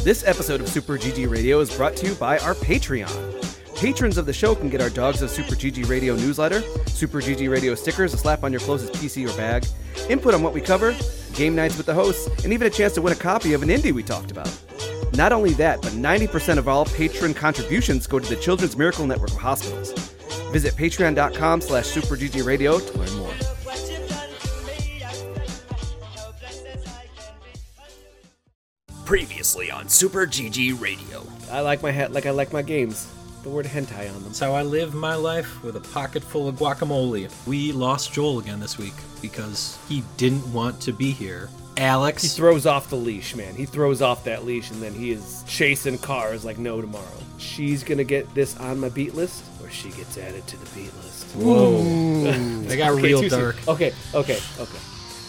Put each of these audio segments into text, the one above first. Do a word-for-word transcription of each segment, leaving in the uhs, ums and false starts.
This episode of Super G G Radio is brought to you by our Patreon. Patrons of the show can get our Dogs of Super G G Radio newsletter, Super G G Radio stickers to slap on your closest P C or bag, input on what we cover, game nights with the hosts, and even a chance to win a copy of an indie we talked about. Not only that, but ninety percent of all patron contributions go to the Children's Miracle Network of Hospitals. Visit patreon.com slash superggradio to learn more. Previously on Super G G Radio. I like my hat like I like my games. The word hentai on them. That's how I live my life, with a pocket full of guacamole. We lost Joel again this week because he didn't want to be here. Alex. He throws off the leash, man. He throws off that leash, and then he is chasing cars like no tomorrow. She's gonna get this on my beat list, or she gets added to the beat list. Whoa. They got okay, real dark. Soon. Okay, okay, okay.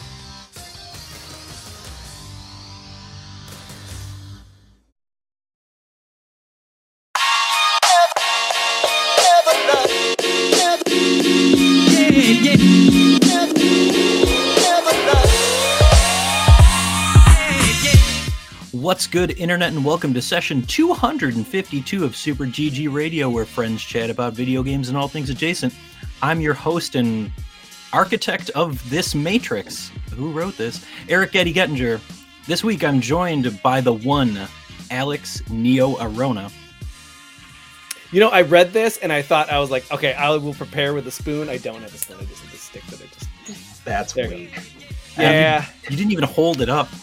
What's good, Internet, and welcome to session two hundred fifty-two of Super G G Radio, where friends chat about video games and all things adjacent. I'm your host and architect of this Matrix. Who wrote this? Eric Getty Gettinger. This week I'm joined by the one, Alex Neo Arona. You know, I read this and I thought, I was like, okay, I will prepare with a spoon. I don't have a spoon. I just have a stick that I just... That's there weak. Yeah. Um, you didn't even hold it up.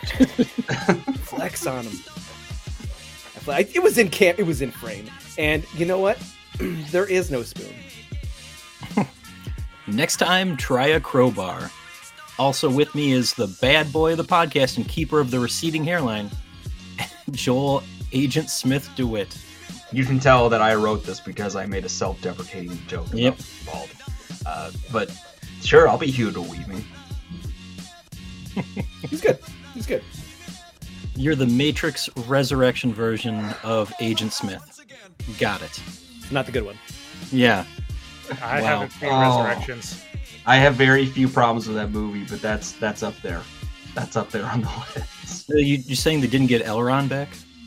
Flex on him. It was in camp. It was in frame. And you know what? There is no spoon. Next time, try a crowbar. Also with me is the bad boy of the podcast and keeper of the receding hairline, Joel Agent Smith DeWitt. You can tell that I wrote this because I made a self-deprecating joke about Yep. bald. Uh, but sure, I'll be Hugo Weaving. He's good. He's good. You're the Matrix Resurrection version of Agent Smith. Got it. Not the good one. Yeah. I Wow. haven't seen Oh. Resurrections. I have very few problems with that movie, but that's that's up there. That's up there on the list. Uh, You, you're saying they didn't get Elrond back?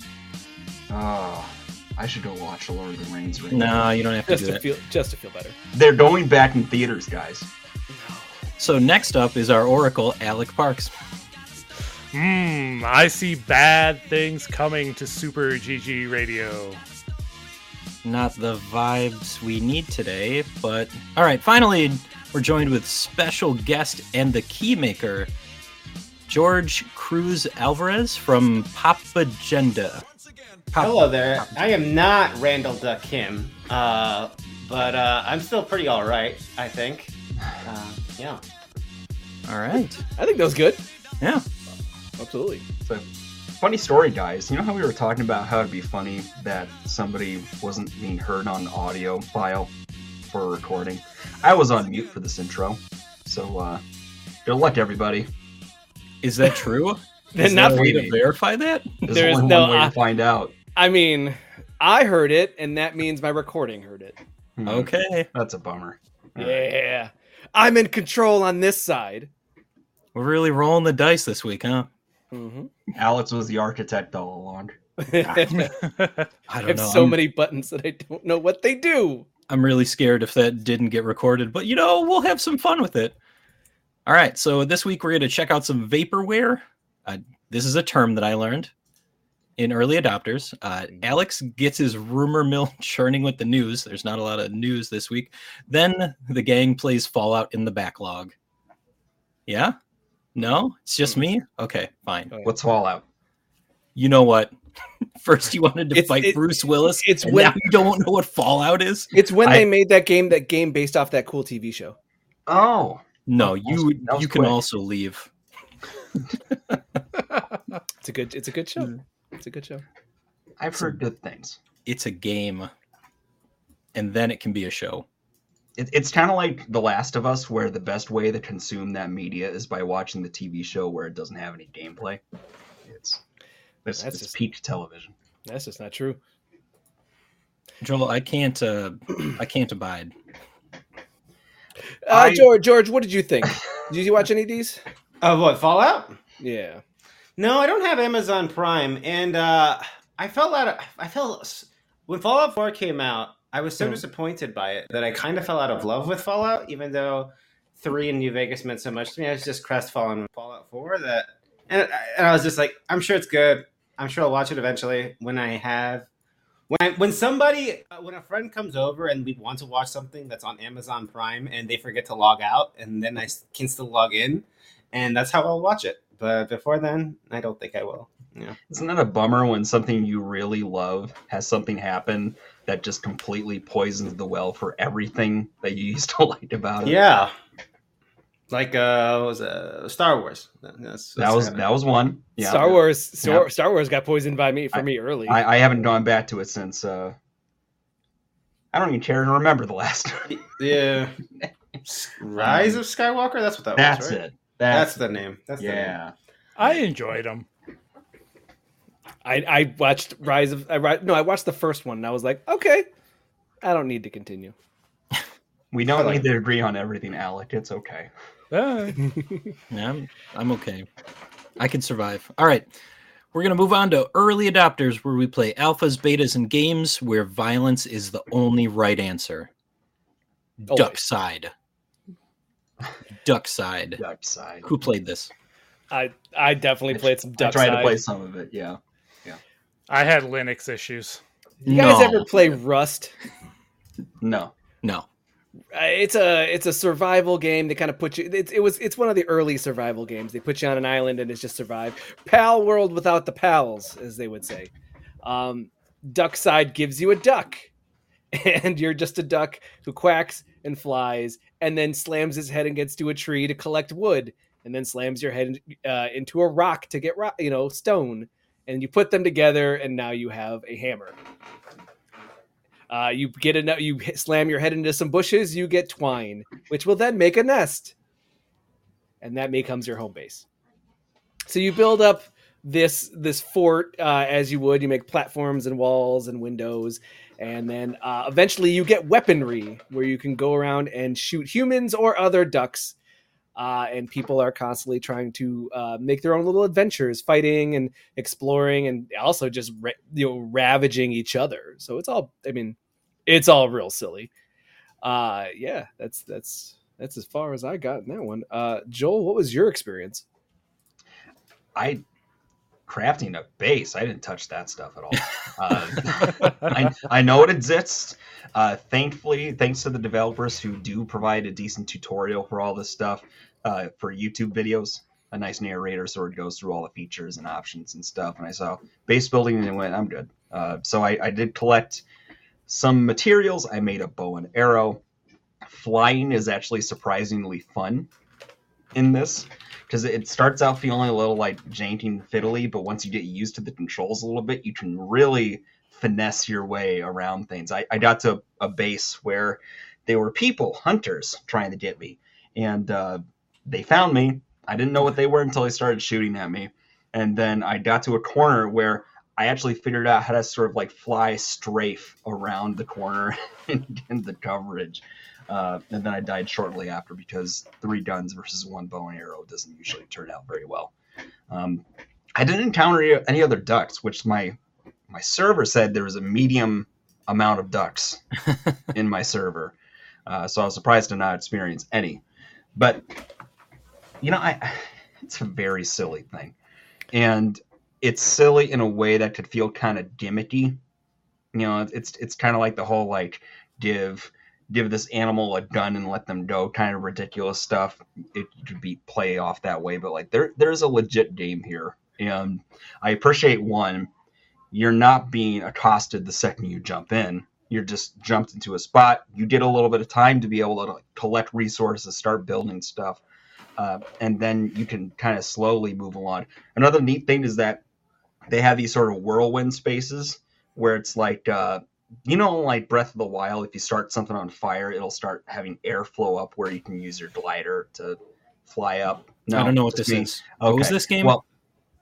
Oh, I should go watch The Lord of the Rings right No, now. you don't have to Just do to that. feel, just to feel better. They're going back in theaters, guys. So next up is our Oracle, Alec Parks. Hmm, I see bad things coming to Super G G Radio. Not the vibes we need today, but... Alright, finally, we're joined with special guest and the keymaker, George Cruz Alvarez from Papagenda. Pop- Hello there. I am not Randall Duck Kim, uh, but uh, I'm still pretty all right, I think. Uh, yeah. Alright. I think that was good. Yeah. Absolutely. So, funny story, guys. You know how we were talking about how it'd be funny that somebody wasn't being heard on audio file for recording? I was on mute for this intro, so uh, good luck, everybody. Is that true? Then Is not there a for way you. to verify that? There's There's only no, one way uh, to find out. I mean, I heard it, and that means my recording heard it. Hmm, Okay. That's a bummer. All right. Yeah. I'm in control on this side. We're really rolling the dice this week, huh? Mm-hmm. Alex was the architect all along. I I don't have know. so I'm, many buttons that I don't know what they do. I'm really scared if that didn't get recorded, but you know, we'll have some fun with it. All right, so this week we're going to check out some vaporware. Uh, this is a term that I learned in early adopters. Uh, Alex gets his rumor mill churning with the news. There's not a lot of news this week. Then the gang plays Fallout in the backlog. Yeah? No? It's just me? Okay, fine. What's Fallout? You know what? First you wanted to It's- fight it- Bruce Willis, it's and when- now you don't know what Fallout is? It's when I- they made that game, that game based off that cool T V show. Oh, No, That was- you that was you can quick. also leave. It's a good. It's a good show. It's a good show. I've heard good things. It's a game, and then it can be a show. It, it's kind of like The Last of Us, where the best way to consume that media is by watching the T V show where it doesn't have any gameplay. It's it's, That's it's just- peak television. That's just not true. Joel, I can't uh, I can't abide. Uh, I- George, George, what did you think? Did you watch any of these? Uh, what, Fallout? Yeah. No, I don't have Amazon Prime, and uh, I felt out of, I felt when Fallout four came out, I was so Hmm. disappointed by it that I kind of fell out of love with Fallout, even though three in New Vegas meant so much to me. I was just crestfallen with Fallout four that, and, and I was just like, I'm sure it's good. I'm sure I'll watch it eventually when I have. When I, when somebody uh, when a friend comes over and we want to watch something that's on Amazon Prime and they forget to log out and then I s- can still log in, and that's how I'll watch it. But before then, I don't think I will. Yeah. Isn't that a bummer when something you really love has something happen that just completely poisons the well for everything that you used to like about it? Yeah. Like uh what was uh Star Wars. That's, That that's was kinda- that was one. Yeah. Star Wars, Star, Yeah. Star Wars got poisoned by me for me early. I, I haven't gone back to it since. Uh, I don't even care to remember the last. Yeah. Rise of Skywalker. That's what that That's was. Right? it. That's That's, the name. That's the name. yeah. I enjoyed them. I, I watched Rise of I ri- no, I watched the first one and I was like, okay, I don't need to continue. We don't I like need to agree on everything, Alec. It's okay. Uh, Yeah, I'm, I'm okay. I can survive. All right. We're going to move on to early adopters, where we play alphas, betas, and games where violence is the only right answer. Always. Duck side. Duck side. Duck side. Who played this? I I definitely played some I Duck tried Side. to play some of it. Yeah. I had Linux issues. You guys No. ever play Rust? No. No. Uh, it's a it's a survival game. They kind of put you. It's, it was it's one of the early survival games. They put you on an island and it's just survive. Pal world without the pals, as they would say. Um, duck side gives you a duck, and you're just a duck who quacks and flies, and then slams his head against to a tree to collect wood, and then slams your head uh, into a rock to get rock, you know, stone, and you put them together, and now you have a hammer. Uh, you get a you hit- slam your head into some bushes, you get twine, which will then make a nest, and that becomes your home base. So you build up this this fort uh, as you would. You make platforms and walls and windows, and then uh, eventually you get weaponry where you can go around and shoot humans or other ducks. Uh, and people are constantly trying to uh, make their own little adventures, fighting and exploring, and also just ra- you know ravaging each other. So it's all, I mean, it's all real silly. Uh, yeah, that's that's that's as far as I got in that one. Uh, Joel, what was your experience? I crafting a base. I didn't touch that stuff at all. Uh, I, I know it exists. Uh, thankfully, thanks to the developers who do provide a decent tutorial for all this stuff uh, for YouTube videos. A nice narrator sort of goes through all the features and options and stuff. And I saw base building and went, I'm good. Uh, so I, I did collect some materials. I made a bow and arrow. Flying is actually surprisingly fun in this, because it starts out feeling a little like janky and fiddly, but once you get used to the controls a little bit, you can really finesse your way around things. I, I got to a base where there were people, hunters, trying to get me, and uh, they found me. I didn't know what they were until they started shooting at me, and then I got to a corner where I actually figured out how to sort of like fly strafe around the corner and get the coverage. Uh, and then I died shortly after because three guns versus one bow and arrow doesn't usually turn out very well. Um, I didn't encounter any other ducks, which my my server said there was a medium amount of ducks in my server. Uh, so I was surprised to not experience any. But, you know, I it's a very silly thing. And it's silly in a way that could feel kind of gimmicky. You know, it's it's kind of like the whole, like, give... give this animal a gun and let them go kind of ridiculous stuff. It could be play off that way, but like there there's a legit game here, and I appreciate one, you're not being accosted the second you jump in. You're just jumped into a spot, you get a little bit of time to be able to like, collect resources, start building stuff, uh, and then you can kind of slowly move along. Another neat thing is that they have these sort of whirlwind spaces where it's like uh you know, like Breath of the Wild, if you start something on fire, it'll start having airflow up where you can use your glider to fly up. No, I don't know what just this me. is. What was Okay. this game? Well,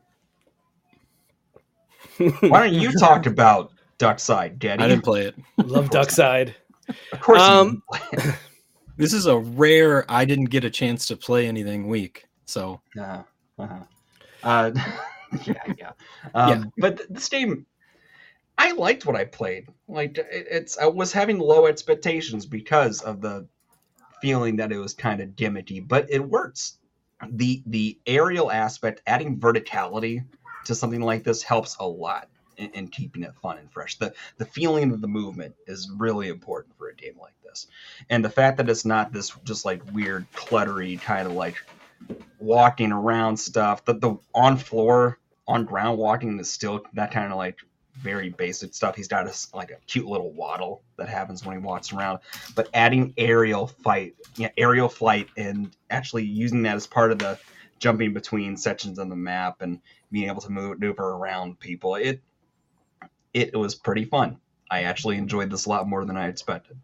why don't you talk about Duckside, Daddy? I didn't play it. Love Duck Side. Of course Um, you didn't play This is a rare I didn't get a chance to play anything week. So it. Uh, uh-huh. uh, yeah, yeah. Um, Yeah. But th- this game, I liked what I played. Like it, it's, I was having low expectations because of the feeling that it was kind of gimmicky, but it works. The the aerial aspect, adding verticality to something like this helps a lot in, in keeping it fun and fresh. The the feeling of the movement is really important for a game like this, and the fact that it's not this just like weird cluttery kind of like walking around stuff. The the on floor on ground walking is still that kind of like very basic stuff. He's got a, like a cute little waddle that happens when he walks around, but adding aerial fight, yeah, aerial flight, and actually using that as part of the jumping between sections on the map and being able to move, maneuver around people, it it was pretty fun. I actually enjoyed this a lot more than I expected.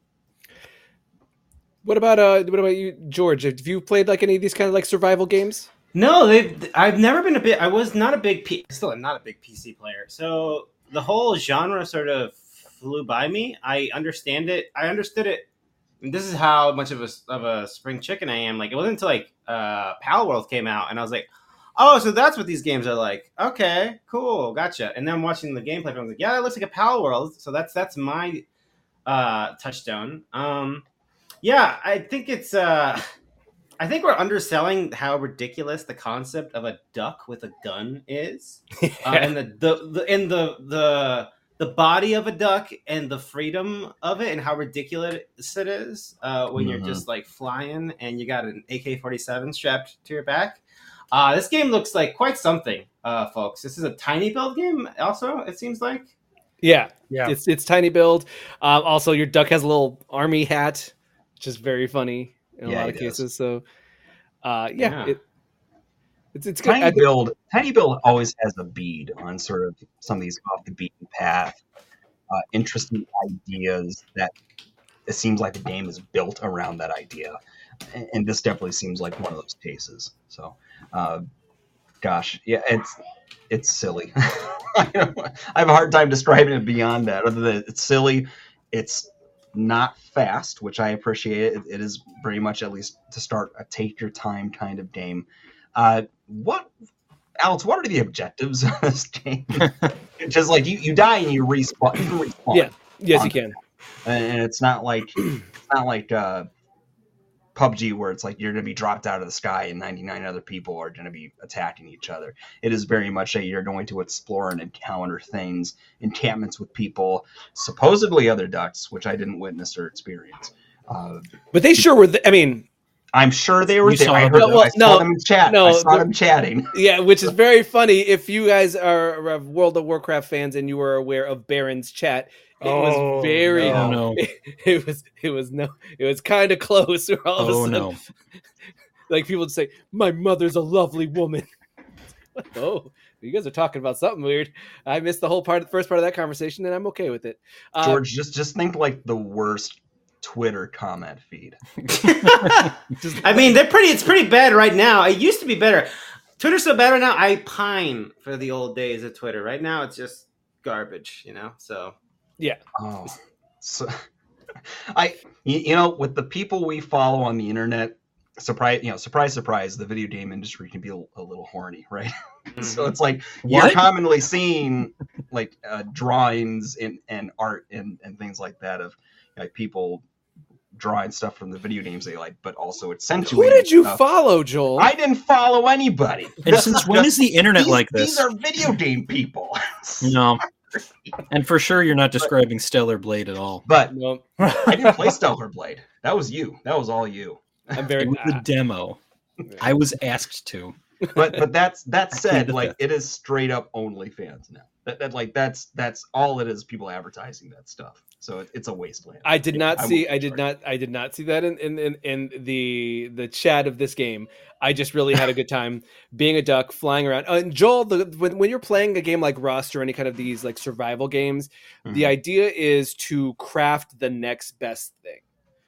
What about uh? What about you, George? Have you played like any of these kind of like survival games? No, they. I've never been a bit. I was not a big. P, still, am not a big P C player. So the whole genre sort of flew by me. I understand it. I understood it. And this is how much of a of a spring chicken I am. Like it wasn't until like uh, Pal World came out, and I was like, oh, so that's what these games are like. Okay, cool, gotcha. And then watching the gameplay, I was like, yeah, it looks like a Pal World. So that's that's my uh, touchstone. Um, yeah, I think it's. Uh, I think we're underselling how ridiculous the concept of a duck with a gun is, uh, and the, the the and the the the body of a duck and the freedom of it, and how ridiculous it is uh, when mm-hmm. you're just like flying and you got an A K forty-seven strapped to your back. Uh, this game looks like quite something, uh, folks. This is a tiny build game, also. It seems like. Yeah, yeah. It's it's tiny build. Um, also, your duck has a little army hat, which is very funny. In yeah, a lot of cases, so uh, yeah, yeah. It, it's it's good. Tiny think, build, tiny build always has a bead on sort of some of these off the beaten path, uh, interesting ideas that it seems like the game is built around that idea, and, and this definitely seems like one of those cases. So, uh, gosh, yeah, it's it's silly. I, don't, I have a hard time describing it beyond that. Other than it's silly, it's not fast, which I appreciate. It, it is very much, at least to start, a take your time kind of game. Uh, what, Alex? What are the objectives of this game? Just like you, you die and you respawn. You can respawn. Yeah. Yes, you can. And it's not like it's not like uh, P U B G where it's like you're going to be dropped out of the sky and ninety-nine other people are going to be attacking each other. It is very much that you're going to explore and encounter things, encampments with people, supposedly other ducks, which I didn't witness or experience. Uh, but they sure were. Th- I mean, I'm sure they were You there. saw I, heard them. them. Well, I saw no, them in chat. no, I saw the- them chatting. yeah, which is very funny. If you guys are, are World of Warcraft fans and you were aware of Baron's chat, it Oh, was very. Oh no! It, it was. It was no. It was kind of close. Where all of a Oh sudden, no! like people would say, "My mother's a lovely woman." Oh, you guys are talking about something weird. I missed the whole part, the first part of that conversation, and I'm okay with it. Uh, George, just just think like the worst Twitter comment feed. just, I mean, they're pretty. It's pretty bad right now. It used to be better. Twitter's so bad right now. I pine for the old days of Twitter. Right now, it's just garbage. You know. So yeah. Oh, so I, you, you know, with the people we follow on the internet, surprise, you know, surprise, surprise, the video game industry can be a, a little horny, right? mm-hmm. So it's like What? you're commonly seeing like uh, drawings and, and art and, and things like that of like people drawing stuff from the video games they like, but also accentuating. Who did you stuff. follow, Joel? I didn't follow anybody. And since when is the internet these, like this? These are video game people. No. And for sure, you're not describing Stellar Blade at all. But No, I didn't play Stellar Blade. That was you. That was all you. I'm very. It was a uh, demo. I was asked to. But but that's that I said, plead the like fifth. it is straight up OnlyFans now. That, that like that's that's all it is. People advertising that stuff. So it, it's a wasteland. I did not I see. won't I did charge. not. I did not see that in, in in in the the chat of this game. I just really had a good time being a duck, flying around. Uh, and Joel, the, when when you're playing a game like Rust or any kind of these like survival games, the Mhm. idea is to craft the next best thing.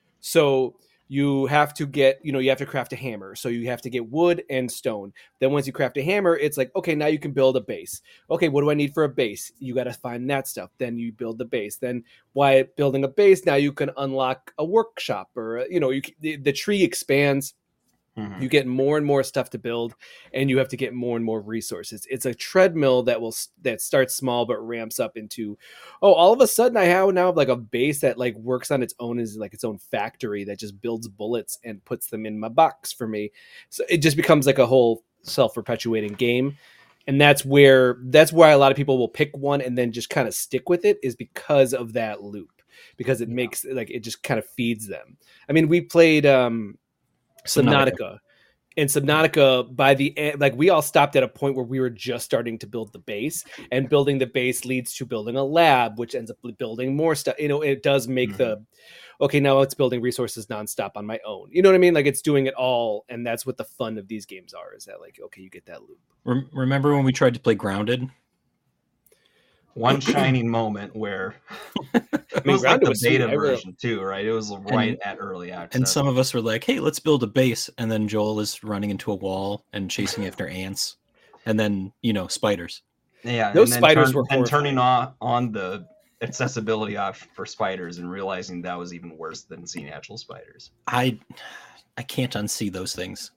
So you have to get, you know, you have to craft a hammer. So you have to get wood and stone. Then once you craft a hammer, it's like, okay, now you can build a base. Okay, what do I need for a base? You got to find that stuff. Then you build the base. Then while building a base, now you can unlock a workshop or, uh, you know, you, the, the tree expands Mhm. You get more and more stuff to build, and you have to get more and more resources. It's a treadmill that will that starts small but ramps up into, oh, all of a sudden I have now like a base that like works on its own as like its own factory that just builds bullets and puts them in my box for me. So it just becomes like a whole self-perpetuating game, and that's where that's why a lot of people will pick one and then just kind of stick with it, is because of that loop, because it yeah. makes like it just kind of feeds them. I mean, we played. um Subnautica. And Subnautica, by the end, like we all stopped at a point where we were just starting to build the base, and building the base leads to building a lab, which ends up building more stuff. You know, it does make mm-hmm. the, okay, now it's building resources nonstop on my own. You know what I mean? Like it's doing it all. And that's what the fun of these games are, is that like, okay, you get that loop. Remember when we tried to play Grounded? One shining moment where I it mean, was like the was beta sweet. version too, right? It was right and, at early access. And some of us were like, hey, let's build a base. And then Joel is running into a wall and chasing after ants. And then, you know, spiders. Yeah, those and then spiders turn, were and turning on, on the accessibility off for spiders and realizing that was even worse than seeing actual spiders. I I can't unsee those things.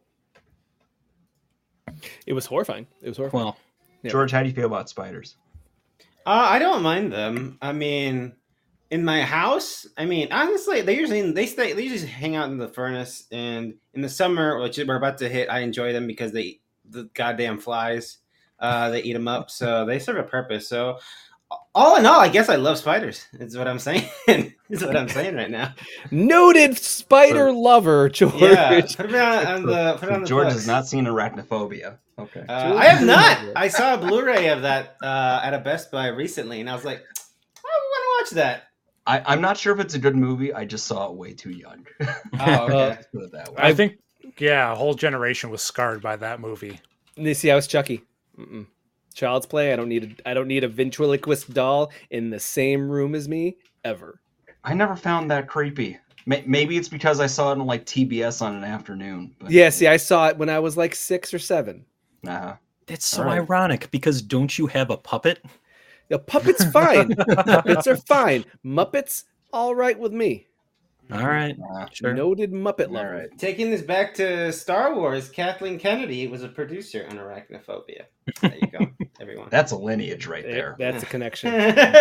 It was horrifying. It was horrifying. Well, yeah. George, how do you feel about spiders? Uh, I don't mind them. I mean, in my house, I mean, honestly, they usually they stay they usually hang out in the furnace, and in the summer, which we're about to hit, I enjoy them because they eat the goddamn flies. Uh, they eat them up, so they serve a purpose. So, all in all, I guess I love spiders. Is what I'm saying. Is what I'm saying right now. Noted spider so, lover, George. Yeah, put it on, on the put it on the George books. has not seen arachnophobia. Okay. Uh, I have not. I saw a Blu-ray of that uh, at a Best Buy recently, and I was like, I want to watch that. I, I'm not sure if it's a good movie. I just saw it way too young. Oh, okay. Put it that way. I think, yeah, a whole generation was scarred by that movie. You see, I was Chucky. Mm-mm. Child's Play. I don't need a, I don't need a ventriloquist doll in the same room as me ever. I never found that creepy. Maybe it's because I saw it on like T B S on an afternoon. But... Yeah, see, I saw it when I was like six or seven. Uh-huh. That's so right. ironic, because don't you have a puppet? The puppet's fine. Puppets are fine. Muppets, all right with me. All right. Uh, sure. Noted Muppet lover. All right. Taking this back to Star Wars, Kathleen Kennedy was a producer on Arachnophobia. There you go, everyone. That's a lineage right there. That's a connection.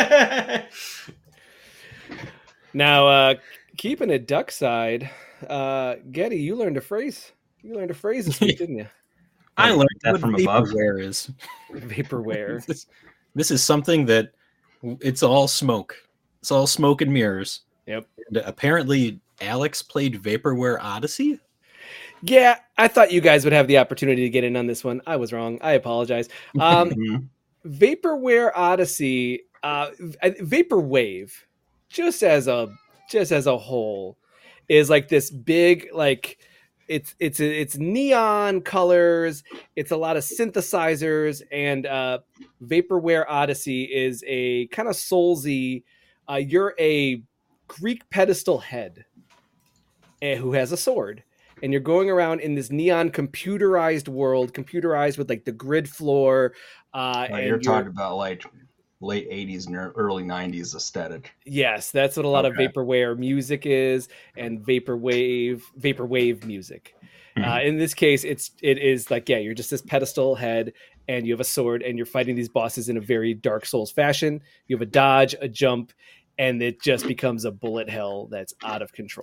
Now, uh, keeping it duck side, uh, Getty, you learned a phrase. You learned a phrase this week, didn't you? I learned that what from above. vaporware is. Vaporware. this, this is something that it's all smoke. It's all smoke and mirrors. Yep. And apparently, Alex played Vaporware Odyssey. Yeah, I thought you guys would have the opportunity to get in on this one. I was wrong. I apologize. Um, Vaporware Odyssey, uh, Vaporwave, just as a just as a whole, is like this big like. It's it's it's neon colors. It's a lot of synthesizers, and uh, Vaporware Odyssey is a kind of soulsy. Uh, you're a Greek pedestal head uh, who has a sword, and you're going around in this neon computerized world, computerized with like the grid floor. Uh, oh, and you're, you're talking about like late eighties and early nineties aesthetic. Yes, that's what a lot okay. of vaporware music is, and vaporwave vaporwave music. Mm-hmm. Uh, in this case, it's it is like, yeah, you're just this pedestal head, and you have a sword, and you're fighting these bosses in a very Dark Souls fashion. You have a dodge, a jump, and it just becomes a bullet hell that's out of control.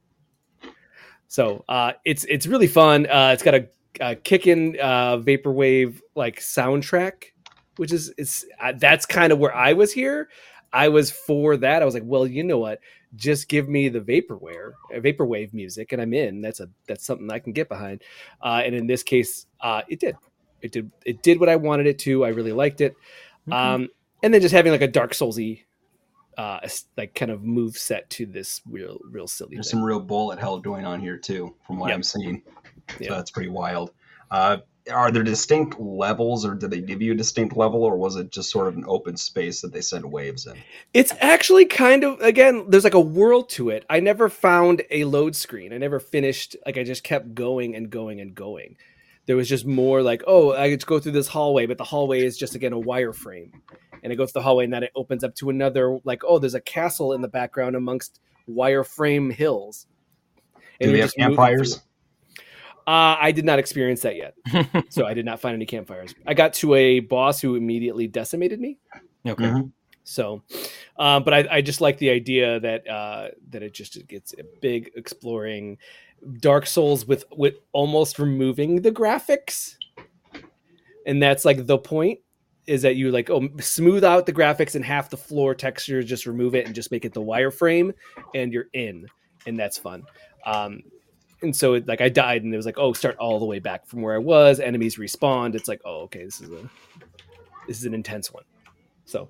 So uh, it's it's really fun. Uh, it's got a, a kickin' uh, vaporwave like soundtrack, which is it's uh, that's kind of where I was here. I was for that. I was like, well, you know what? Just give me the vaporware, uh, vaporwave music, and I'm in. That's a that's something I can get behind. Uh, and in this case, uh, it did. It did. It did what I wanted it to. I really liked it. Mm-hmm. Um, and then just having like a Dark Soulsy, uh, like kind of move set to this real, real silly. There's thing. some real bullet hell going on here too, from what yep. I'm seeing. So yep. that's pretty wild. Uh, are there distinct levels, or did they give you a distinct level, or was it just sort of an open space that they send waves in? It's actually kind of, again, there's like a world to it. I never found a load screen. I never finished. Like I just kept going and going and going. There was just more like, oh, I could go through this hallway, but the hallway is just, again, a wireframe. And I go through the hallway, and then it opens up to another, like, oh, there's a castle in the background amongst wireframe hills. And Do we have campfires? Uh, I did not experience that yet, so I did not find any campfires. I got to a boss who immediately decimated me. Okay. Mm-hmm. So, um, but I, I just like the idea that uh, that it just gets a big exploring Dark Souls with with almost removing the graphics, and that's like the point is that you like oh smooth out the graphics and half the floor texture, just remove it and just make it the wireframe, and you're in, and that's fun. Um, and so it, like I died and it was like oh start all the way back from where I was. Enemies respawned. It's like oh okay this is a this is an intense one. So.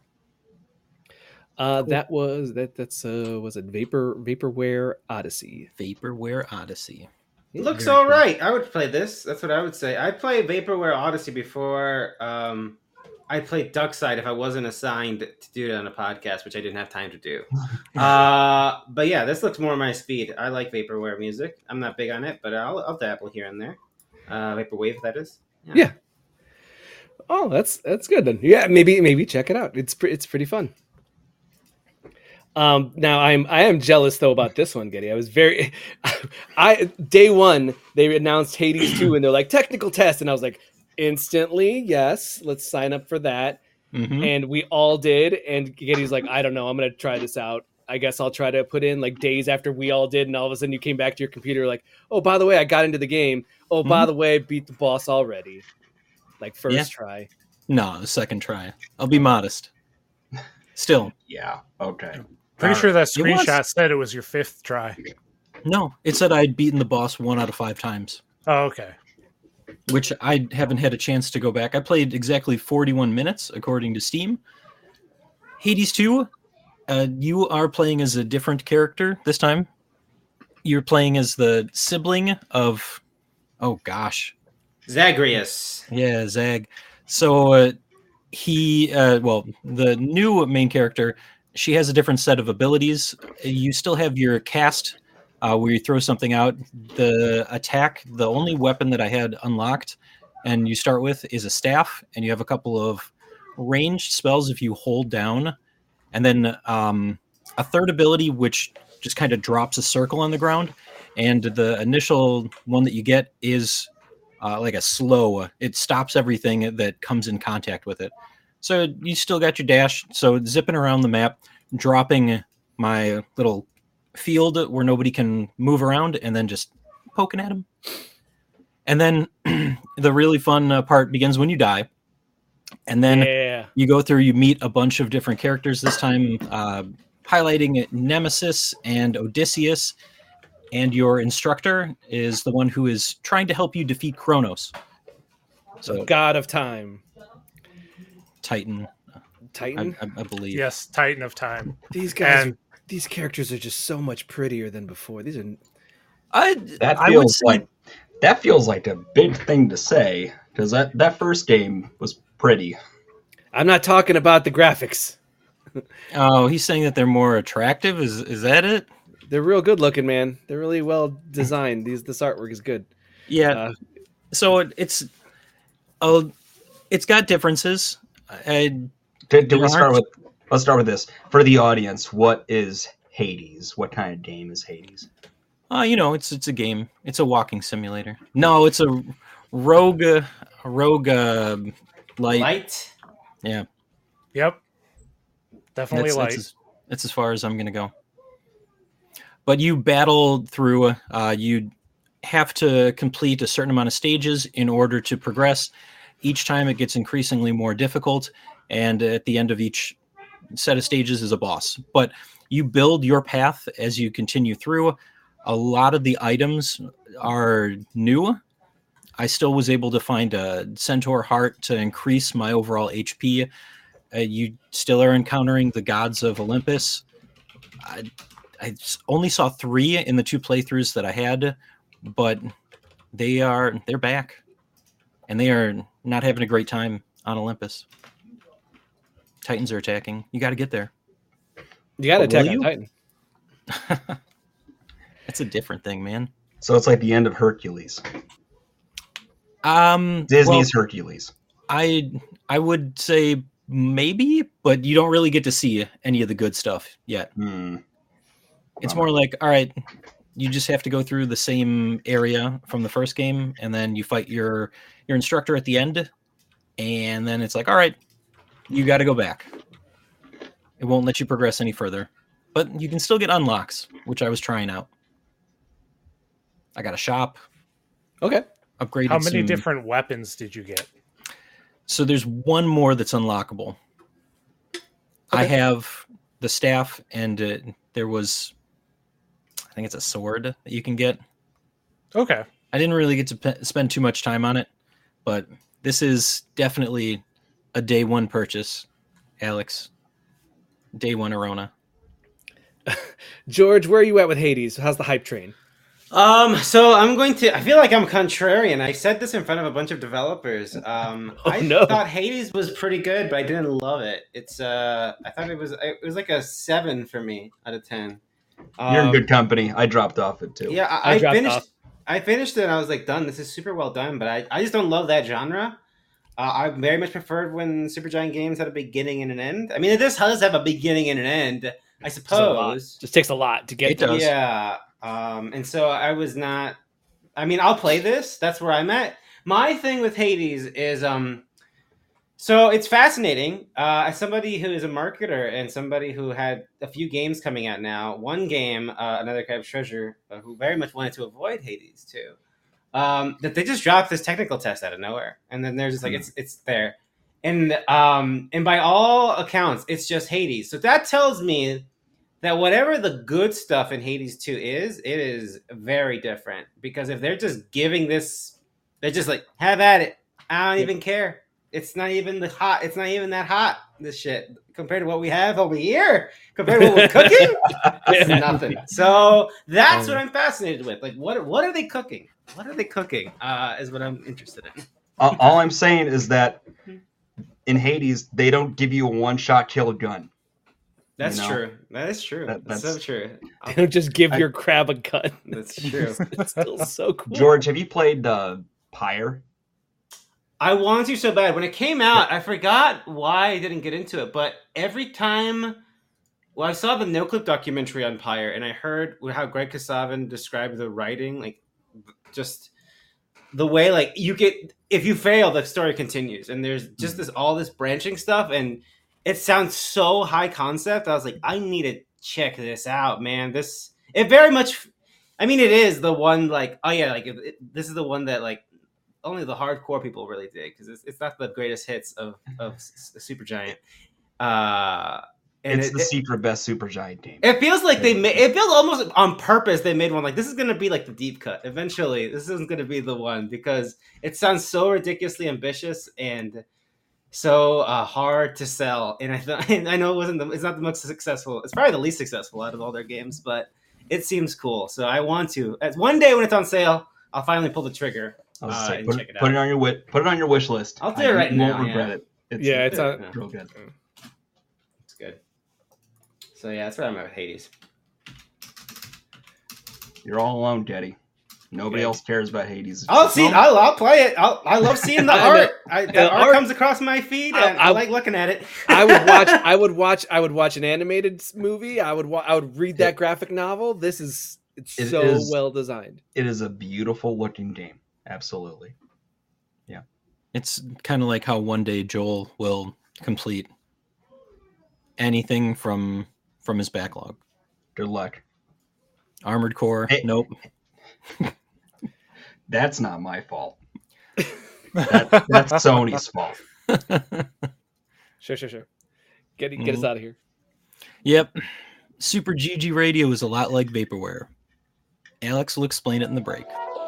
Uh, that was that. That's uh, was it Vapor Vaporware Odyssey? Vaporware Odyssey. Looks Very all cool. right. I would play this. That's what I would say. I played Vaporware Odyssey before. Um, I played Duckside if I wasn't assigned to do it on a podcast, which I didn't have time to do. uh, but yeah, this looks more my speed. I like Vaporware music. I'm not big on it, but I'll, I'll dabble here and there. Uh, Vaporwave, that is. Yeah. Yeah. Oh, that's that's good then. Yeah, maybe maybe check it out. It's pre- it's pretty fun. Um, now I'm I am jealous though about this one, Getty. I was very, I day one they announced Hades two and they're like technical test, and I was like instantly yes, let's sign up for that, Mhm. and we all did. And Getty's like I don't know, I'm gonna try this out. I guess I'll try to put in like days after we all did, and all of a sudden you came back to your computer like oh by the way I got into the game. Oh by Mhm. the way beat the boss already, like first Yeah. try. No, the second try. I'll be modest. Still, Yeah. Okay. Pretty All sure that It was. screenshot said it was your fifth try. no. It said I'd beaten the boss one out of five times, Oh, okay. which I haven't had a chance to go back. I played exactly forty-one minutes according to Steam. Hades two, uh, you are playing as a different character this time. You're playing as the sibling of, oh gosh, Zagreus. yeah, Zag. So uh, he, uh, well, the new main character, she has a different set of abilities. You still have your cast uh, where you throw something out. The attack, the only weapon that I had unlocked and you start with is a staff, and you have a couple of ranged spells if you hold down. And then um, a third ability, which just kind of drops a circle on the ground. And the initial one that you get is uh, like a slow. It stops everything that comes in contact with it. So you still got your dash. So zipping around the map, dropping my little field where nobody can move around, and then just poking at them. And then the really fun uh, part begins when you die. And then Yeah. you go through, you meet a bunch of different characters this time, uh, highlighting Nemesis and Odysseus. And your instructor is the one who is trying to help you defeat Kronos. So God of Time. Titan, I, Titan. I, I believe. Yes, Titan of Time. These guys, And these characters are just so much prettier than before. These are I, That I would feels say, like that feels like a big thing to say because that, that first game was pretty. I'm not talking about the graphics. oh, he's saying that they're more attractive. Is is that it? They're real good looking, man. They're really well designed. These this artwork is good. Yeah. Uh, so it, it's, oh, it's got differences. I, Did, did we There start aren't- with? Let's start with this for the audience. What is Hades? What kind of game is Hades? uh, you know, it's it's a game. It's a walking simulator. No, it's a rogue, uh, a rogue uh, light. Light. Yeah, yep, definitely that's, light. that's, as, that's as far as I'm gonna go. But you battle through. Uh, you have to complete a certain amount of stages in order to progress. Each time it gets increasingly more difficult, and at the end of each set of stages is a boss. But you build your path as you continue through. A lot of the items are new. I still was able to find a centaur heart to increase my overall H P. Uh, you still are encountering the gods of Olympus. I, I s- only saw three in the two playthroughs that I had, but they are they're back, and they are not having a great time on Olympus. Titans are attacking. You got to get there. you got to But will attack on you? Titan. It's a different thing, man. So it's like the end of Hercules. Um, Disney's well, Hercules. I I would say maybe, but you don't really get to see any of the good stuff yet. Hmm. It's Bummer. more like, all right, you just have to go through the same area from the first game, and then you fight your your instructor at the end, and then it's like, all right, you got to go back. It won't let you progress any further, but you can still get unlocks, which I was trying out. I got a shop. Okay. Upgraded. How many some... different weapons did you get? So there's one more that's unlockable. Okay. I have the staff, and uh, there was, I think it's a sword that you can get. Okay. I didn't really get to pe- spend too much time on it, but this is definitely a day one purchase, Alex. Day one Arona. George, where are you at with Hades? How's the hype train? Um, so I'm going to. I feel like I'm contrarian. I said this in front of a bunch of developers. Um, Oh, I no. thought Hades was pretty good, but I didn't love it. It's uh, I thought it was it was like a seven for me out of ten. Um, You're in good company. I dropped off it too. Yeah, I I, I dropped finished. off. I finished it, and I was like, done. This is super well done, but I, I just don't love that genre. Uh, I very much preferred when Supergiant games had a beginning and an end. I mean, this does have a beginning and an end, I Just a lot. suppose. Just takes a lot to get It does. Yeah. Um, and so I was not. I mean, I'll play this. That's where I'm at. My thing with Hades is, um, so it's fascinating. Uh, as somebody who is a marketer and somebody who had a few games coming out now, one game, uh, Another Kind of Treasure, uh, who very much wanted to avoid Hades too, um, that they just dropped this technical test out of nowhere, and then they're just like, Mm. it's it's there, and um, and by all accounts, it's just Hades. So that tells me that whatever the good stuff in Hades two is, it is very different. Because if they're just giving this, they're just like, have at it. I don't even care. It's not even the hot. It's not even that hot. This shit compared to what we have over here, compared to what we're cooking, it's nothing. So that's what I'm fascinated with. Like, what what are they cooking? What are they cooking? Uh, is what I'm interested in. all, all I'm saying is that in Hades, they don't give you a one-shot kill gun. That's You know, true. That is true. that- that's, so that's- true. They don't just give I- your crab a gun. That's true. It's still so cool. George, have you played uh, Pyre? I wanted to so bad. When it came out, I forgot why I didn't get into it. But every time, well, I saw the NoClip documentary on Pyre, and I heard how Greg Kasavin described the writing, like just the way, like you get if you fail, the story continues, and there's just this all this branching stuff, and it sounds so high concept. I was like, I need to check this out, man. This it very much. I mean, it is the one like oh yeah, like it, it, this is the one that like. Only the hardcore people really dig because it's, it's not the greatest hits of of Supergiant. Uh, and It's it, the it, secret best Supergiant game. it feels like they made it feels almost on purpose. They made one like this is gonna be like the deep cut. Eventually, this isn't gonna be the one because it sounds so ridiculously ambitious and so uh, hard to sell. And I th- and I know it wasn't the, it's not the most successful. It's probably the least successful out of all their games, but it seems cool. So I want to. As one day when it's on sale, I'll finally pull the trigger. I was Uh, say, and put, check it put out. it on your wi- put it on your wish list. I'll do it right you now, won't regret yeah. it. It's, Yeah, it's Yeah. on. real good. It's good. So yeah, that's where I'm at with Hades. You're all alone, Daddy. Nobody Yeah. else cares about Hades. I'll see. I'll, I'll play it. I'll, I love seeing the I mean, art. I, the the art, art- comes across my feed, and I- I, I- like looking at it. I would watch. I would watch. I would watch an animated s- movie. I would. Wa- I would read that graphic novel. This is. It's It so is- well designed. It is a beautiful looking game. Absolutely. It's kind of like how one day Joel will complete anything from from his backlog. Good luck. Armored Core, Hey. nope. That's not my fault. That, that's Sony's fault. Sure, sure, sure. Get get us out of here. Yep. Super G G Radio is a lot like vaporware. Alex will explain it in the break.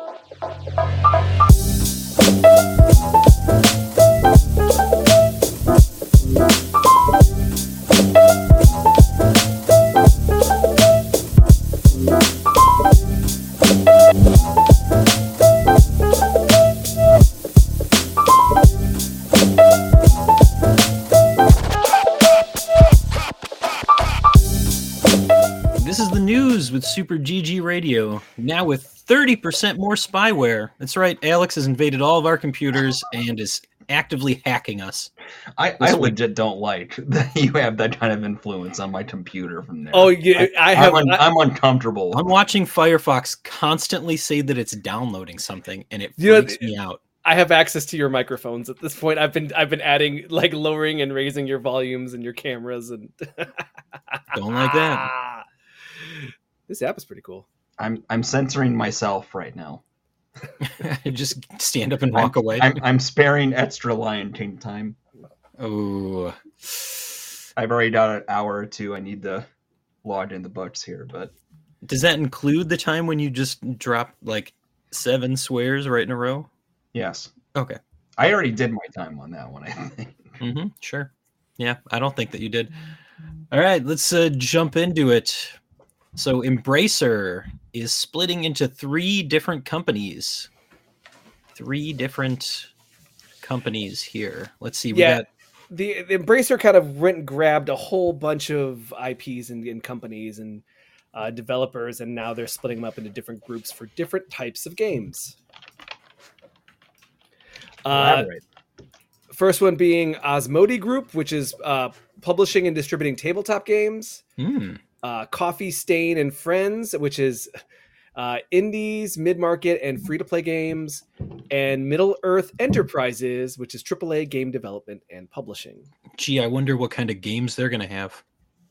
This is the news with Super G G Radio, now with thirty percent more spyware. That's right, Alex has invaded all of our computers and is actively hacking us. I, This I week. legit don't like that you have that kind of influence on my computer from there. Oh, yeah, I, I, have. I'm, un- I, I'm uncomfortable. I'm watching Firefox constantly say that it's downloading something, and it You know, freaks me out. I have access to your microphones at this point. I've been I've been adding like lowering and raising your volumes and your cameras and Don't like that. This app is pretty cool. I'm I'm censoring myself right now. Just stand up and walk I'm, away. I'm, I'm sparing extra Lion King time. Oh, I've already done an hour or two. I need to log in the books here, but does that include the time when you just drop like seven swears right in a row? yes, Okay. I already did my time on that one. I think. Mm-hmm. Sure. Yeah, I don't think that you did. All right, let's uh, jump into it. So Embracer is splitting into three different companies. Three different companies here. Let's see. We Yeah. got The, the Embracer kind of went and grabbed a whole bunch of I Ps and, and companies and uh, developers, and now they're splitting them up into different groups for different types of games. Uh, Elaborate. first one being Osmodi Group, which is uh, publishing and distributing tabletop games. hmm, Uh, Coffee Stain and Friends, which is uh, indies, mid-market, and free-to-play games. And Middle Earth Enterprises, which is triple A game development and publishing. gee, I wonder what kind of games they're gonna have.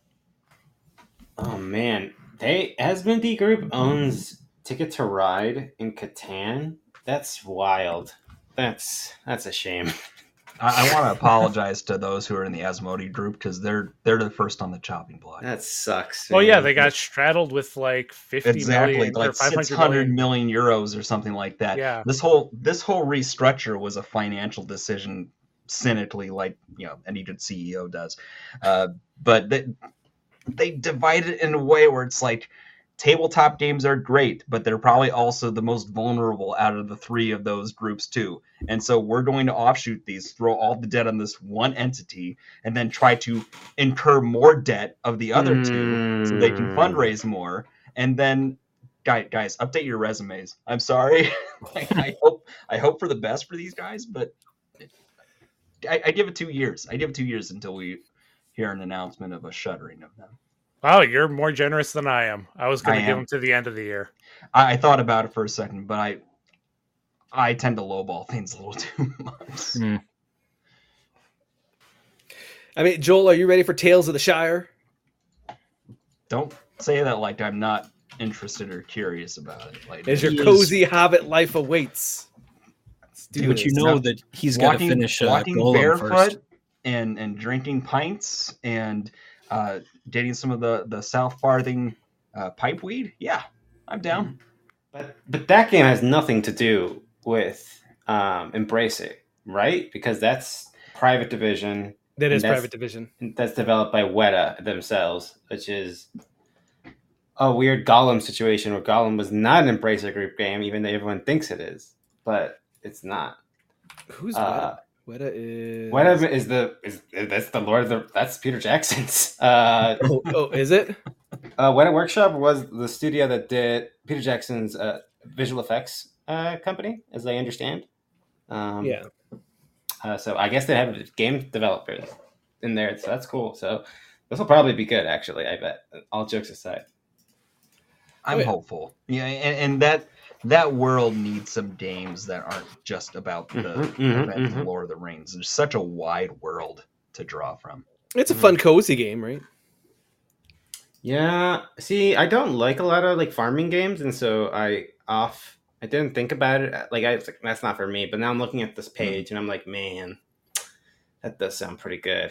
Oh man, they Asmodee Group owns Ticket to Ride in Catan. That's wild. That's that's a shame. I, I want to apologize to those who are in the Asmodee group because they're they're the first on the chopping block. That sucks. Well, yeah, man. they got straddled with like fifty Exactly, million or like five six hundred hundred million. million euros or something like that. Yeah. This whole this whole restructure was a financial decision, cynically, like you know any good C E O does. Uh, but they they divide it in a way where it's like tabletop games are great, but they're probably also the most vulnerable out of the three of those groups too. And so we're going to offshoot these, throw all the debt on this one entity, and then try to incur more debt of the other two so they can Mm. fundraise more. And then, guys, guys, update your resumes. I'm sorry. I, I hope I hope for the best for these guys, but I, I give it two years. I give it two years until we hear an announcement of a shuttering of them. Oh, you're more generous than I am. I was going I to give am. them to the end of the year. I, I thought about it for a second, but I I tend to lowball things a little too much. Hmm. I mean, Joel, are you ready for Tales of the Shire? Don't say that like I'm not interested or curious about it. Like As your He is- cozy hobbit life awaits. Let's do But you this. know Now, that he's got to walking, finish uh, walking Golem barefoot first. and and drinking pints and uh, dating some of the the South Farthing uh, pipeweed. Yeah, I'm down. But but that game has nothing to do with um, Embrace It, right? Because that's Private Division. That is and that's- Private Division. That's developed by Weta themselves, which is a weird Gollum situation where Gollum was not an Embracer Group game, even though everyone thinks it is, but it's not. Who's Uh, Weta? Weta is. Weta is the is that's the Lord of the that's Peter Jackson's. Uh, Oh, oh, is it? uh, Weta Workshop was the studio that did Peter Jackson's uh, visual effects uh, company, as I understand. Um, Yeah. Uh, so I guess they have game developers in there, so that's cool. So this will probably be good, actually. I bet. All jokes aside. I'm Oh, yeah. hopeful. Yeah, and, and that that world needs some games that aren't just about the Mhm, mhm, event of mhm. Lord of the Rings. There's such a wide world to draw from. It's a fun, cozy game, right? Yeah. See, I don't like a lot of like farming games, and so I off. I didn't think about it. Like I was like, that's not for me. But now I'm looking at this page, and I'm like, man, that does sound pretty good.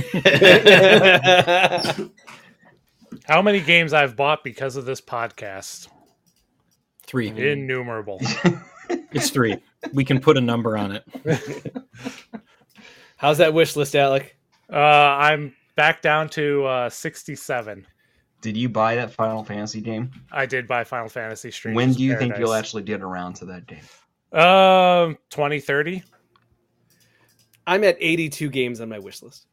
How many games I've bought because of this podcast? Three. Innumerable. It's three. We can put a number on it. How's that wish list, Alec? Uh, I'm back down to uh, sixty-seven. Did you buy that Final Fantasy game? I did buy Final Fantasy Strangers when do you Paradise. think you'll actually get around to that game? Um, twenty thirty. I'm at eighty-two games on my wish list.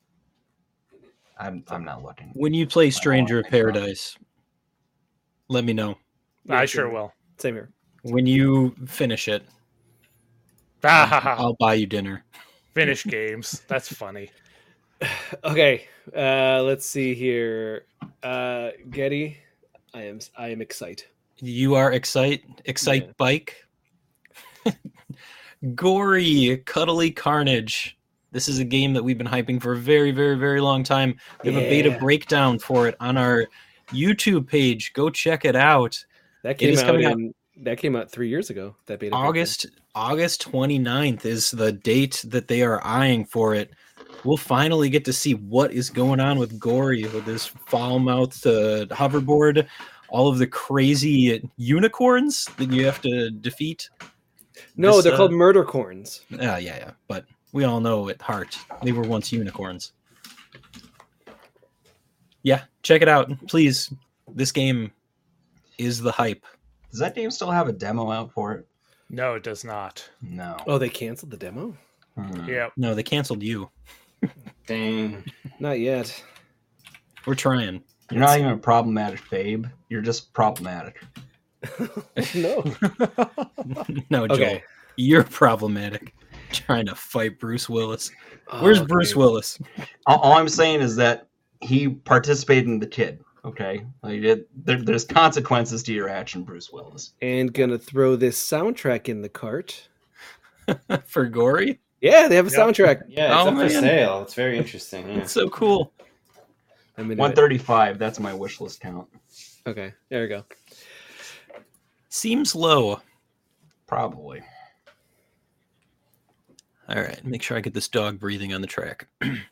I'm I'm not looking. When you play Stranger of Paradise, let me know. Yeah, I sure. sure will. Same here. When you finish it, Ah, I'll buy you dinner. finish games. That's funny. Okay, uh, let's see here. Uh, Getty, I am I am excited. You are excite excite Yeah. bike. Gory, cuddly carnage. This is a game that we've been hyping for a very, very, very long time. We have a beta Yeah. breakdown for it on our YouTube page. Go check it out. That It came is out coming out- in that came out three years ago. That beta breakdown. August August twenty-ninth is the date that they are eyeing for it. We'll finally get to see what is going on with Gory, with this foul-mouthed uh, hoverboard, all of the crazy unicorns that you have to defeat. No, This, they're uh, called murder corns. Uh, yeah, yeah, but we all know at heart they were once unicorns. Yeah, check it out, please. This game is the hype. Does that game still have a demo out for it? No, it does not. No. Oh, they canceled the demo? Hmm. Yeah. No, they canceled you. Dang. Not yet. We're trying. You're not even a problematic Fabe. You're just problematic. No. No, Joel, Okay. you're problematic. Trying to fight Bruce Willis. Where's Oh, Bruce okay. Willis? All, all I'm saying is that he participated in the kid. Okay, like it, there, there's consequences to your action, Bruce Willis. And gonna throw this soundtrack in the cart. For Gory? Yeah, they have a Yep. soundtrack. Yeah, it's Oh, up for man. sale. It's very interesting. Yeah. It's so cool. I'm into one it. thirty-five. That's my wish list count. Okay, there we go. Seems low. Probably. All right, make sure I get this dog breathing on the track.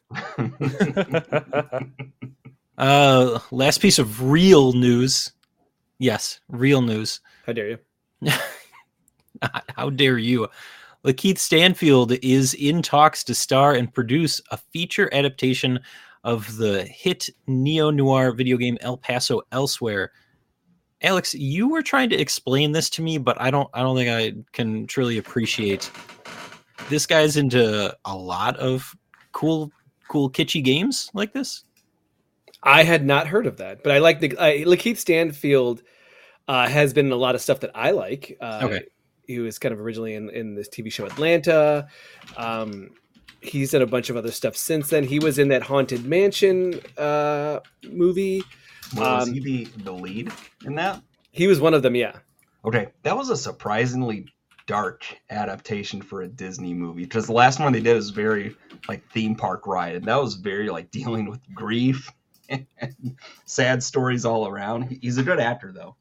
Uh, last piece of real news. Yes, real news. How dare you? How dare you? Lakeith Stanfield is in talks to star and produce a feature adaptation of the hit neo-noir video game El Paso Elsewhere. Alex, you were trying to explain this to me, but I don't I don't think I can truly appreciate. This guy's into a lot of cool cool kitschy games like this. I had not heard of that, but I like the I, Lakeith Stanfield uh, has been in a lot of stuff that I like. Uh, Okay. He was kind of originally in, in this T V show Atlanta. Um, he's done a bunch of other stuff since then. He was in that Haunted Mansion uh, movie. Was Um, he the, the lead in that? He was one of them, yeah. Okay, that was a surprisingly dark adaptation for a Disney movie because the last one they did is very like theme park ride, and that was very like dealing with grief and sad stories all around. He- He's a good actor though.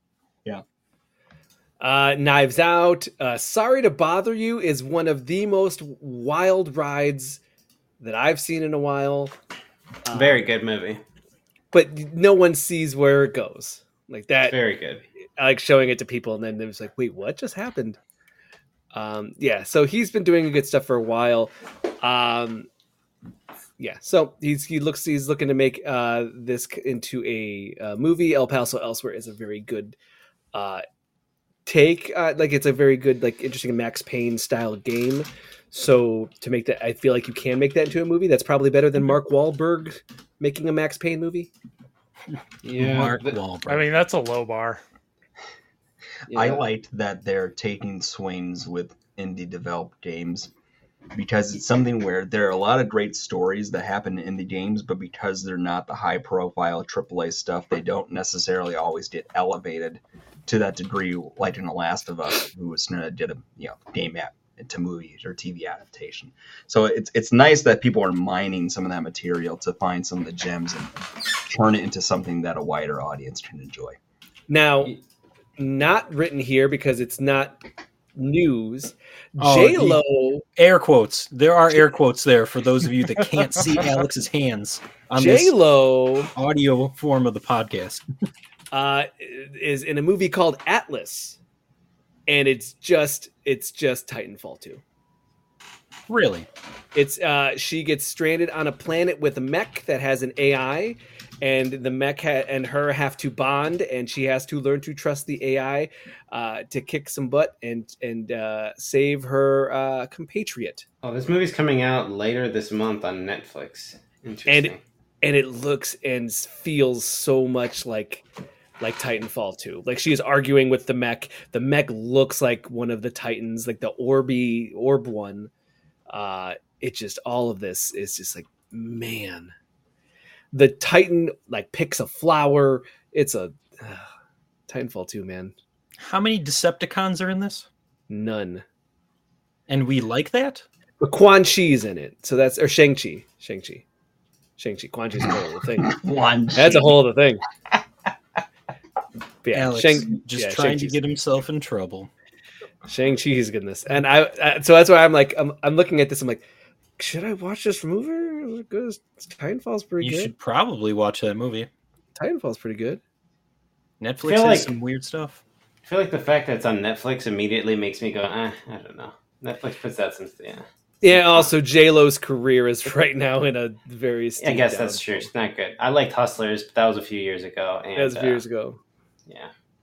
Uh, Knives Out. Uh, Sorry to Bother You is one of the most wild rides that I've seen in a while. Uh, Very good movie. But no one sees where it goes. Like that. Very good. I like showing it to people, and then they was like, "Wait, what just happened?" Um, yeah, so he's been doing good stuff for a while. Um, yeah, so he's he looks he's looking to make uh, this into a uh, movie. El Paso Elsewhere is a very good uh, take. Uh, like it's a very good, like interesting Max Payne style game. So to make that, I feel like you can make that into a movie. That's probably better than Mark Wahlberg making a Max Payne movie. Yeah. Mark but- Wahlberg. I mean, that's a low bar. Yeah. I liked that they're taking swings with indie developed games because it's something where there are a lot of great stories that happen in indie games, but because they're not the high profile triple A stuff, they don't necessarily always get elevated to that degree, like in The Last of Us, who was uh, did a you know game app to movies or T V adaptation. So it's it's nice that people are mining some of that material to find some of the gems and turn it into something that a wider audience can enjoy. Now, not written here because it's not news. Oh, J Lo, Air quotes. There are air quotes there for those of you that can't see Alex's hands on J this Lo audio form of the podcast. uh, is in a movie called Atlas, and it's just it's just Titanfall two. Really? It's uh, she gets stranded on a planet with a mech that has an A I, and the mech ha- and her have to bond, and she has to learn to trust the A I uh, to kick some butt and and uh, save her uh, compatriot. Oh, this movie's coming out later this month on Netflix. Interesting. And it looks and feels so much like like Titanfall two. Like she is arguing with the mech. The mech looks like one of the Titans, like the Orby Orb one. Uh, it just all of this is just like, man. The Titan like picks a flower. It's a uh, Titanfall two, man. How many Decepticons are in this? None. And we like that? But Quan Chi's in it. So that's or Shang-Chi. Shang-Chi. Shang-Chi. Quan Chi's a whole other thing. One. That's a whole other thing. But yeah, Alex Shang, just yeah, trying to Shang-Chi's- get himself in trouble. Shang-Chi is goodness. And I, I so that's why I'm like I'm, I'm looking at this, I'm like, should I watch this movie? Is it good? Titanfall's pretty You good. should probably watch that movie. Titanfall's pretty good. Netflix feel has like- some weird stuff. I feel like the fact that it's on Netflix immediately makes me go, eh, I don't know. Netflix puts out some, yeah. Yeah, also J Lo's career is right now in a very steep I guess that's downfall. true. It's not good. I liked Hustlers, but that was a few years ago. And, That was a few uh, years ago. Yeah.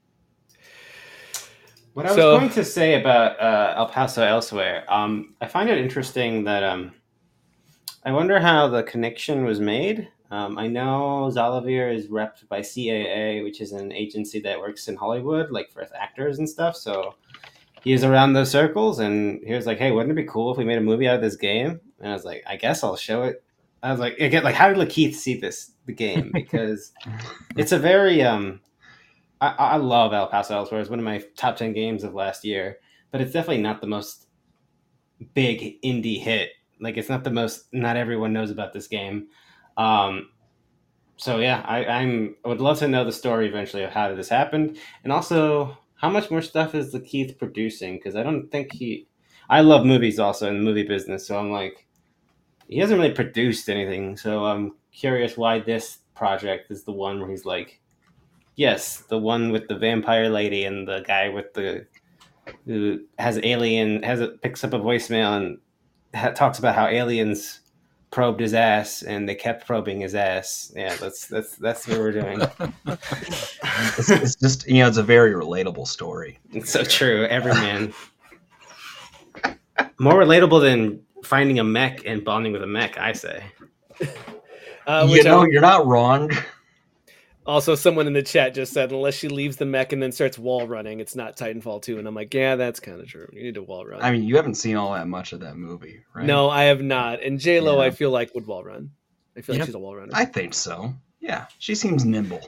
What I was So- going to say about uh, El Paso Elsewhere, um, I find it interesting that um, I wonder how the connection was made. Um, I know Zalavier is repped by C A A, which is an agency that works in Hollywood, like for actors and stuff. So he was around those circles, and he was like, "Hey, wouldn't it be cool if we made a movie out of this game?" And I was like, "I guess I'll show it." I was like, "Again, like, how did Lakeith see this the game? Because it's a very um." I, I love El Paso Elsewhere. It's one of my top ten games of last year, but it's definitely not the most big indie hit. Like, it's not the most. Not everyone knows about this game. Um, so yeah, I, I'm. I would love to know the story eventually of how this happened, and also how much more stuff is Lakeith producing? Because I don't think he. I love movies also in the movie business, so I'm like, he hasn't really produced anything. So I'm curious why this project is the one where he's like. Yes, the one with the vampire lady and the guy with the who has alien has a, picks up a voicemail and ha, talks about how aliens probed his ass and they kept probing his ass. Yeah, that's that's that's what we're doing. It's, it's just you know, it's a very relatable story. It's so true. Every man more relatable than finding a mech and bonding with a mech. I say. Uh, you which know, I- you're not wrong. Also, someone in the chat just said, unless she leaves the mech and then starts wall running, it's not Titanfall two. And I'm like, yeah, that's kind of true. You need to wall run. I mean, you haven't seen all that much of that movie, right? No, I have not. And J Lo, Yeah. I feel like would wall run. I feel Yep. like she's a wall runner. I think so. Yeah, she seems nimble.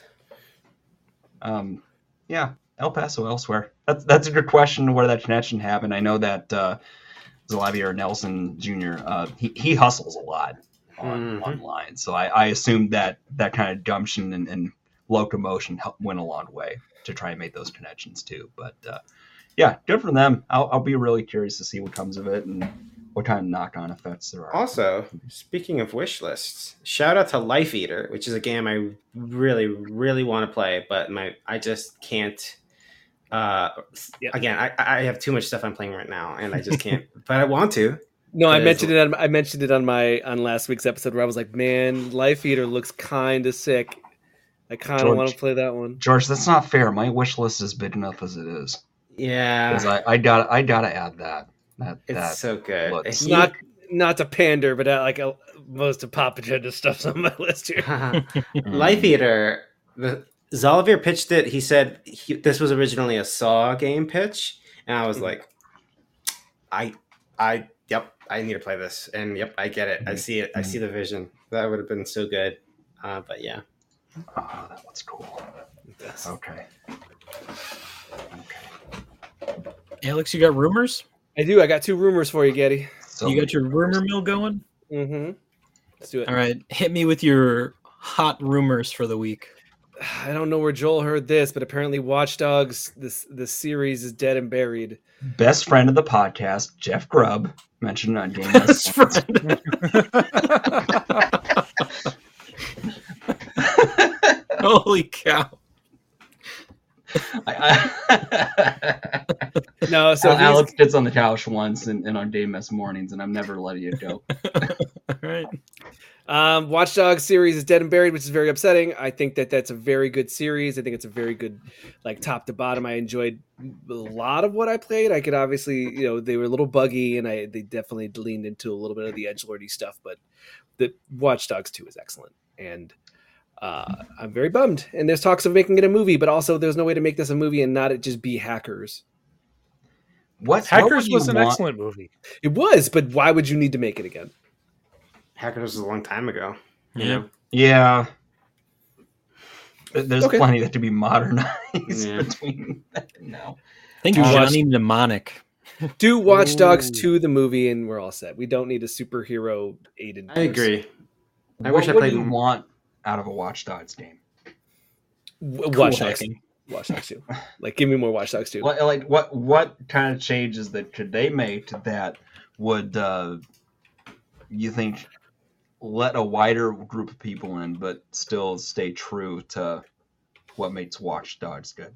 Um, yeah, El Paso Elsewhere. That's that's a good question. Where that connection happened? I know that uh, Xavier Nelson Junior Uh, he he hustles a lot on Mhm. online, so I, I assumed that that kind of gumption and, and locomotion helped, went a long way to try and make those connections too. But uh, yeah, good for them. I'll I'll be really curious to see what comes of it and what kind of knock-on effects there are. Also, speaking of wish lists, shout out to Life Eater, which is a game I really, really want to play, but my I just can't. Uh, Yeah. Again, I, I have too much stuff I'm playing right now, and I just can't. But I want to. No, I Because- mentioned it. On, I mentioned it on my on last week's episode where I was like, "Man, Life Eater looks kind of sick. I kind of George. want to play that one." George, that's not fair. My wish list is big enough as it is. Yeah, 'Cause I, I got I gotta add that. That it's that so good. looks- It's You- not not to pander, but uh, like a, most of Pop Agenda stuff's on my list here. Life Eater, the Zalavier pitched it. He said he, this was originally a Saw game pitch, and I was Mhm. like, I, I, yep, I need to play this, and yep, I get it. I see it. I see the vision. That would have been so good. Uh, but yeah, Oh, that looks cool. Okay. Okay. Alex, you got rumors? I do. I got two rumors for you, Getty. So You got your rumor mill going? Mm-hmm. Let's do it. All right, hit me with your hot rumors for the week. I don't know where Joel heard this, but apparently Watch Dogs, this the series is dead and buried. best friend of the podcast, Jeff Grubb, mentioned on Game Best friend. Holy cow. I, I, No, so so he's- Alex sits on the couch once and, and on Dave Mess mornings, and I'm never letting it go. All right. Um, Watch Dogs series is dead and buried, which is very upsetting. I think that that's a very good series. I think it's a very good, like top to bottom. I enjoyed a lot of what I played. I could obviously, you know, they were a little buggy, and I they definitely leaned into a little bit of the edgelordy stuff. But the Watch Dogs two is excellent, and Uh, I'm very bummed. And there's talks of making it a movie, but also there's no way to make this a movie and not it just be Hackers. What Hackers what was an want? excellent movie. It was, but why would you need to make it again? Hackers was a long time ago. You Yeah. know? Yeah. There's Okay. plenty that to be modernized Yeah. between now. Thank Uh, you, Johnny Mnemonic. Do Watch Dogs Ooh. two the movie and we're all set. We don't need a superhero Aiden. I agree. I what wish I would played you m- want out of a Watch Dogs game? W- Cool Watch Dogs. hacking. Watch Dogs two. Like, give me more Watch Dogs two. Like, like what what kind of changes that could they make that would uh, you think let a wider group of people in, but still stay true to what makes Watch Dogs good?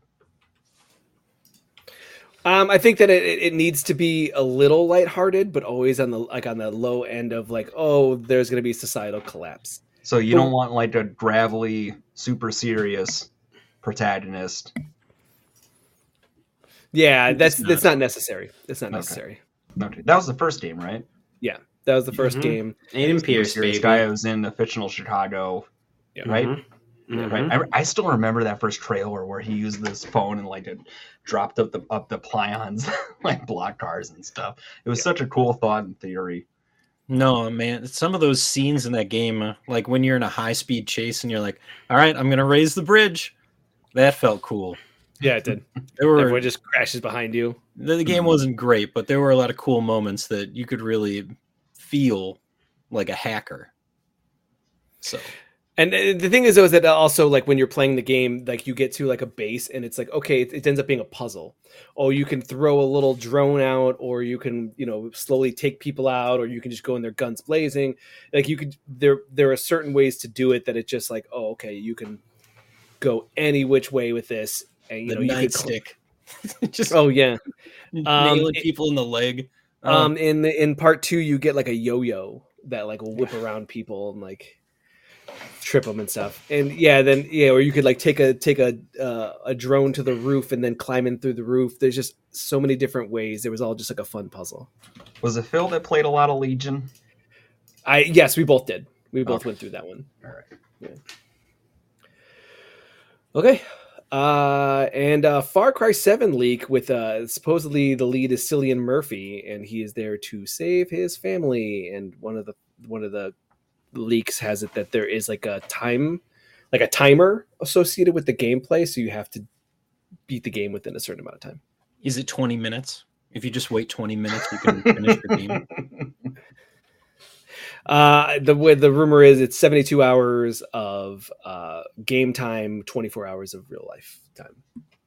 Um, I think that it, it needs to be a little lighthearted, but always on the like on the low end of like, oh, there's going to be societal collapse. So you But- don't want like a gravelly, super serious protagonist. Yeah, It's that's not. that's not necessary. It's not Okay. necessary. Okay. That was the first game, right? That was the first Mhm. game. Aiden Pierce, Super serious baby. guy who was in the fictional Chicago, Yeah. right? Mhm. Mhm. Right. I, I still remember that first trailer where he used this phone and like it dropped up the up the plions like block cars and stuff. It was Yeah. such a cool thought in theory. No, man. Some of those scenes in that game, uh, like when you're in a high speed chase and you're like, all right, I'm going to raise the bridge. That felt cool. Yeah, it did. There were, Everyone just crashes behind you. the, the game wasn't great, but there were a lot of cool moments that you could really feel like a hacker. So, And uh, the thing is, though, is that also like when you're playing the game, like you get to like a base, and it's like okay, it, it ends up being a puzzle. Oh, you can throw a little drone out, or you can you know slowly take people out, or you can just go in there guns blazing. Like you could there there are certain ways to do it that it's just like oh okay, you can go any which way with this, and you the know you could nightstick. Just oh yeah. nailing it- people in the leg. Um, Um, in the, in part two, you get like a yo-yo that like will whip around people and like trip them and stuff. And yeah, then yeah, or you could like take a take a uh, a drone to the roof and then climb in through the roof. There's just so many different ways. It was all just like a fun puzzle. Was it Phil that played a lot of Legion? I yes, we both did. We both Okay. went through that one. All right. Okay. Uh, and uh, Far Cry seven leak with uh, supposedly the lead is Cillian Murphy, and he is there to save his family. And one of the one of the leaks has it that there is like a time, like a timer associated with the gameplay, so you have to beat the game within a certain amount of time. is it twenty minutes? If you just wait twenty minutes, you can finish the game. Uh, the way the rumor is, it's seventy-two hours of uh, game time, twenty-four hours of real life time.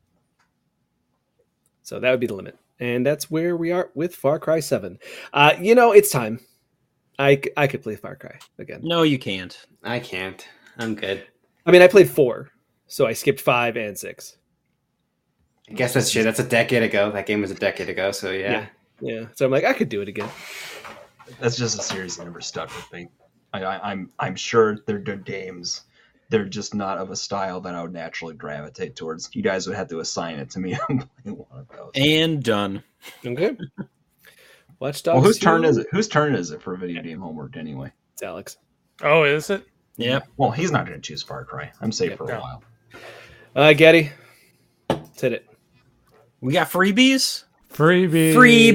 So that would be the limit, and that's where we are with Far Cry seven. Uh, you know, it's time. I, c- I could play Far Cry again. No, you can't. I can't. I'm good. I mean, I played four, so I skipped five and six. I guess that's true. That's a decade ago. That game was a decade ago. So yeah. Yeah, so I'm like, I could do it again. That's just a series that never stuck with me. I, I, I'm I'm sure they're good games. They're just not of a style that I would naturally gravitate towards. You guys would have to assign it to me. I'm playing one of those. And done. Okay. Watch Dogs. Well, whose two, turn is it? Whose turn is it for video game homework anyway? It's Alex. Oh, is it? Yep. Well, he's not going to choose Far Cry. I'm safe Yeah, for a no. while. Uh, Getty, let's hit it. We got freebies. Freebie.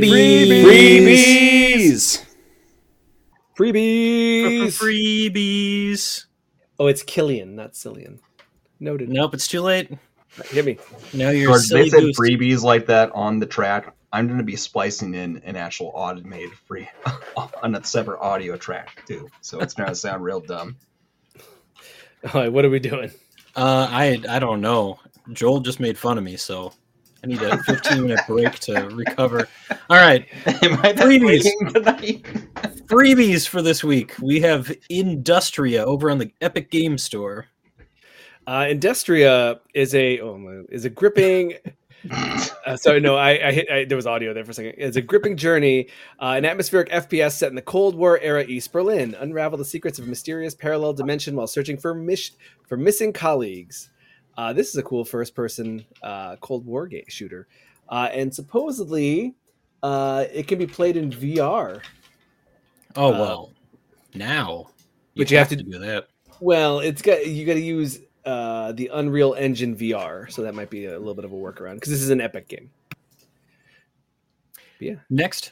Freebies. Freebies. Freebies. Oh, it's Killian, not Cillian. Noted. Nope, it's too late. Hear me. Now you're George, silly they said goose. freebies like that on the track. I'm going to be splicing in an actual automated free on a separate audio track too. So it's going to sound real dumb. All right, what are we doing? Uh, I I don't know. Joel just made fun of me, so I need a fifteen minute break to recover. All right, Am I that Freebies. breaking tonight? freebies for this week. We have Industria over on the Epic Game Store. Uh, Industria is a oh, my- is a gripping. Uh, sorry, no, I, I hit. I, there was audio there for a second. It's a gripping journey, uh, an atmospheric F P S set in the Cold War era East Berlin. Unravel the secrets of a mysterious parallel dimension while searching for mish- for missing colleagues. Uh, this is a cool first-person uh, Cold War game shooter, uh, and supposedly uh, it can be played in V R. Oh Uh, well, now but you have to- do that. Well, it's got you got to use uh, the Unreal Engine V R, so that might be a little bit of a workaround because this is an Epic game. But yeah. Next,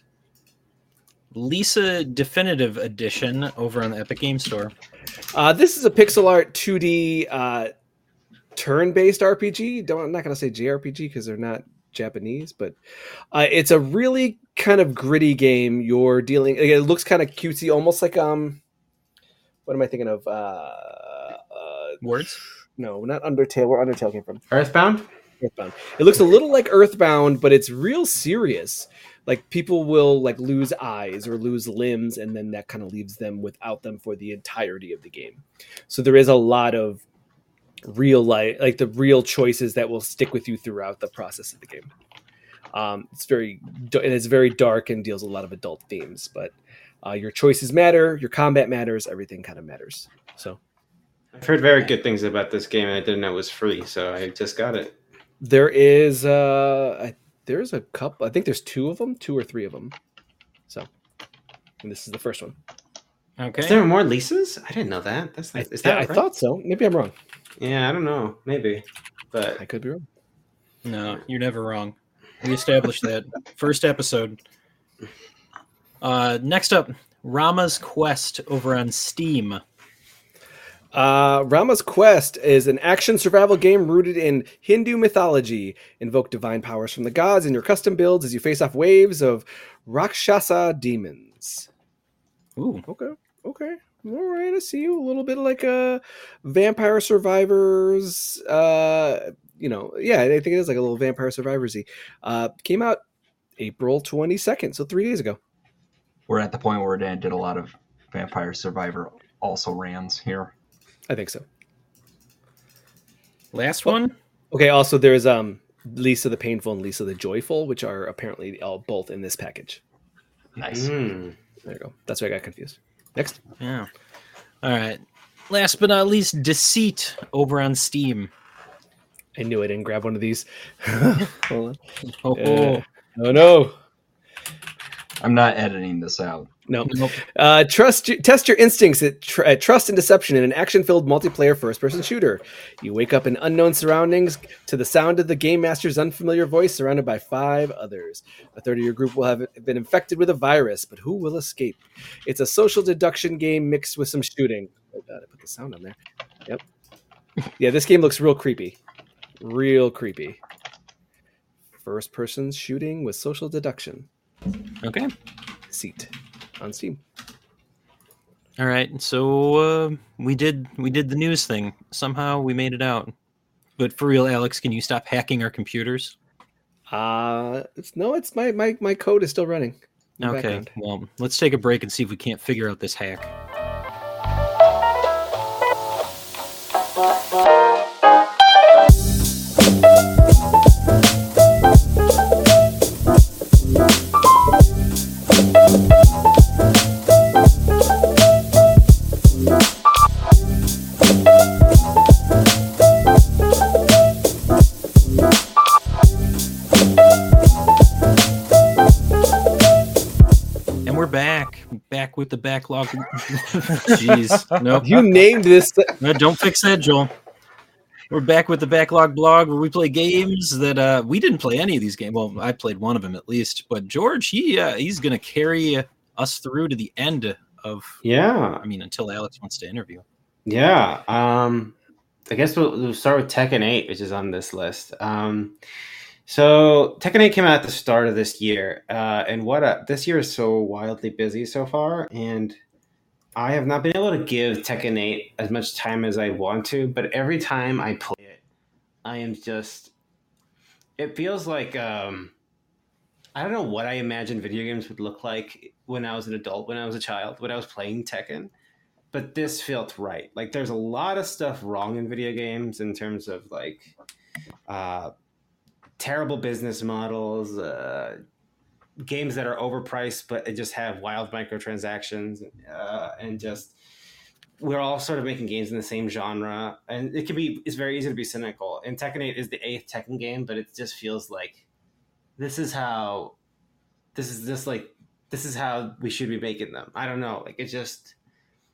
Lisa Definitive Edition over on the Epic Game Store. Uh, this is a pixel art two D uh, turn-based R P G. Don't, I'm not going to say J R P G because they're not Japanese, but uh, it's a really kind of gritty game. You're dealing. It looks kind of cutesy, almost like um. What am I thinking of? Uh, uh, Words? No, not Undertale. Where Undertale came from? Earthbound? Earthbound. It looks a little like Earthbound, but it's real serious. Like people will like lose eyes or lose limbs, and then that kind of leaves them without them for the entirety of the game. So there is a lot of real life, like the real choices that will stick with you throughout the process of the game. Um, it's very and it's very dark and deals with a lot of adult themes, but uh, your choices matter, your combat matters, everything kind of matters. So I've heard very good things about this game, and I didn't know it was free, so I just got it. there is uh, I, there's a couple. I think there's two of them, two or three of them. So, and this is the first one. Okay. Is there more Lisas? I didn't know that. That's I, is that I right? thought so. Maybe I'm wrong. Yeah, I don't know. Maybe, but I could be wrong. No, you're never wrong. We established that. First episode. Uh, next up, Rama's Quest over on Steam. Uh, Rama's Quest is an action survival game rooted in Hindu mythology. Invoke divine powers from the gods in your custom builds as you face off waves of Rakshasa demons. Ooh. Okay, okay. All right, I see you. A little bit like a Vampire Survivors. Uh, you know, yeah, I think it is like a little Vampire Survivors-y. Uh, came out April twenty-second, so three days ago. We're at the point where Dan did a lot of Vampire Survivor also rans here. I think so. Last one? Okay, also there's um Lisa the Painful and Lisa the Joyful, which are apparently all both in this package. Nice. mm. There you go. That's why I got confused. Next. Yeah. All right. Last but not least, Deceit over on Steam. I knew I didn't grab one of these. Hold on. Oh, Uh, oh no. I'm not editing this out. No. Nope. Uh, trust test your instincts at, tr- at Trust and Deception in an action-filled multiplayer first-person shooter. You wake up in unknown surroundings to the sound of the game master's unfamiliar voice, surrounded by five others. A third of your group will have been infected with a virus, but who will escape? It's a social deduction game mixed with some shooting. Oh god, I put the sound on there. Yep. Yeah, this game looks real creepy. Real creepy. First-person shooting with social deduction. Okay. Seat on Steam. All right. So uh, we did we did the news thing. Somehow we made it out. But for real, Alex, can you stop hacking our computers? Uh it's no, it's my my my code is still running. in the Okay. background. Well, let's take a break and see if we can't figure out this hack. And we're back. Back with the backlog. Jeez. Nope. You named this. No, don't fix that, Joel. We're back with the Backlog blog where we play games that uh, we didn't play any of these games. Well, I played one of them at least, but George, he uh, he's going to carry us through to the end of. Yeah, I mean, until Alex wants to interview. yeah. Um, I guess we'll, we'll start with Tekken eight, which is on this list. Um, so Tekken eight came out at the start of this year, uh, and what a, this year is so wildly busy so far, and I have not been able to give Tekken eight as much time as I want to, but every time I play it, I am just, it feels like, um, I don't know what I imagined video games would look like when I was an adult, when I was a child, when I was playing Tekken, but this felt right. Like there's a lot of stuff wrong in video games in terms of like, uh, terrible business models, uh, games that are overpriced but they just have wild microtransactions, uh, and just we're all sort of making games in the same genre, and it can be it's very easy to be cynical. And Tekken eight is the eighth Tekken game, but it just feels like this is how this is just like this is how we should be making them. I don't know, like it just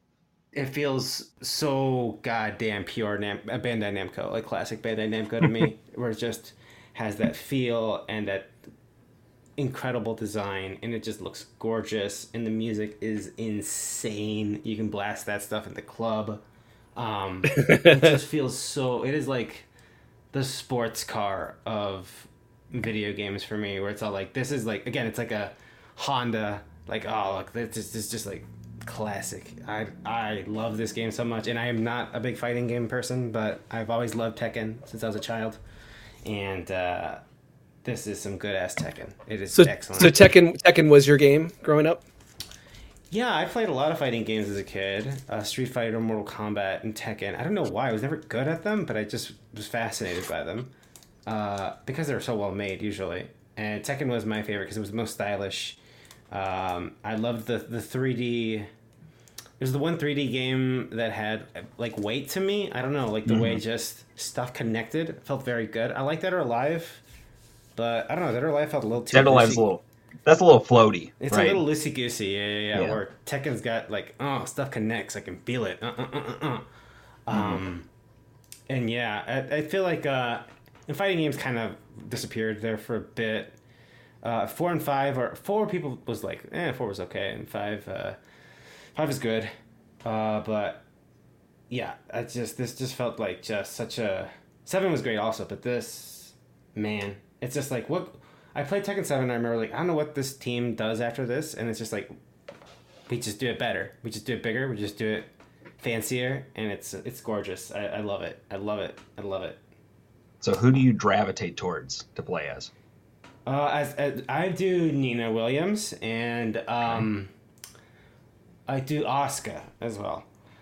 it feels so goddamn pure Nam- uh, Bandai Namco, like classic Bandai Namco to me, where it just has that feel and that incredible design, and it just looks gorgeous, and the music is insane. You can blast that stuff in the club. Um, it just feels so. It is like the sports car of video games for me, where it's all like, this is like, again, it's like a Honda, like, oh look, this is just, just like classic. I I love this game so much, and I am not a big fighting game person, but I've always loved Tekken since I was a child, and uh, this is some good ass Tekken. It is So, excellent. so Tekken Tekken was your game growing up? Yeah, I played a lot of fighting games as a kid. Uh, Street Fighter, Mortal Kombat, and Tekken. I don't know why. I was never good at them, but I just was fascinated by them. Uh, because they're so well made, usually. And Tekken was my favorite because it was the most stylish. Um, I loved the, the three D... It was the one three D game that had, like, weight to me. I don't know, like, the mm-hmm. way just stuff connected felt very good. I like Dead or Alive, but I don't know, Dead or Alive felt a little too... Dead or Alive's a little... That's a little floaty. It's right? a little loosey-goosey, yeah, yeah, yeah, yeah. Where Tekken's got, like, oh, stuff connects. I can feel it. Uh, uh, uh, uh, uh. Mm-hmm. Um, and, yeah, I, I feel like uh, and fighting games kind of disappeared there for a bit. Uh, four and five, or four people was like, eh, four was okay, and five, uh, five is good. Uh, but, yeah, I just, this just felt like just such a... Seven was great also, but this, man, it's just like, what... I played Tekken seven, and I remember, like, I don't know what this team does after this, and it's just like, we just do it better. We just do it bigger. We just do it fancier, and it's it's gorgeous. I, I love it. I love it. I love it. So who do you gravitate towards to play as? Uh, as, as I do Nina Williams, and um, okay. I do Asuka as well.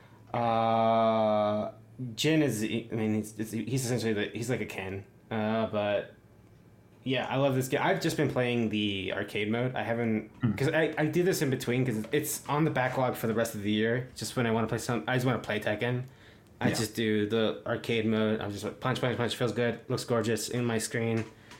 Uh, Jin is, I mean, he's, it's, he's essentially, the, he's like a Ken, uh, but... Yeah, I love this game. I've just been playing the arcade mode. I haven't... Because I, I do this in between because it's on the backlog for the rest of the year. Just when I want to play some... I just want to play Tekken. I yeah. just do the arcade mode. I'm just like, punch, punch, punch. Feels good. Looks gorgeous in my screen.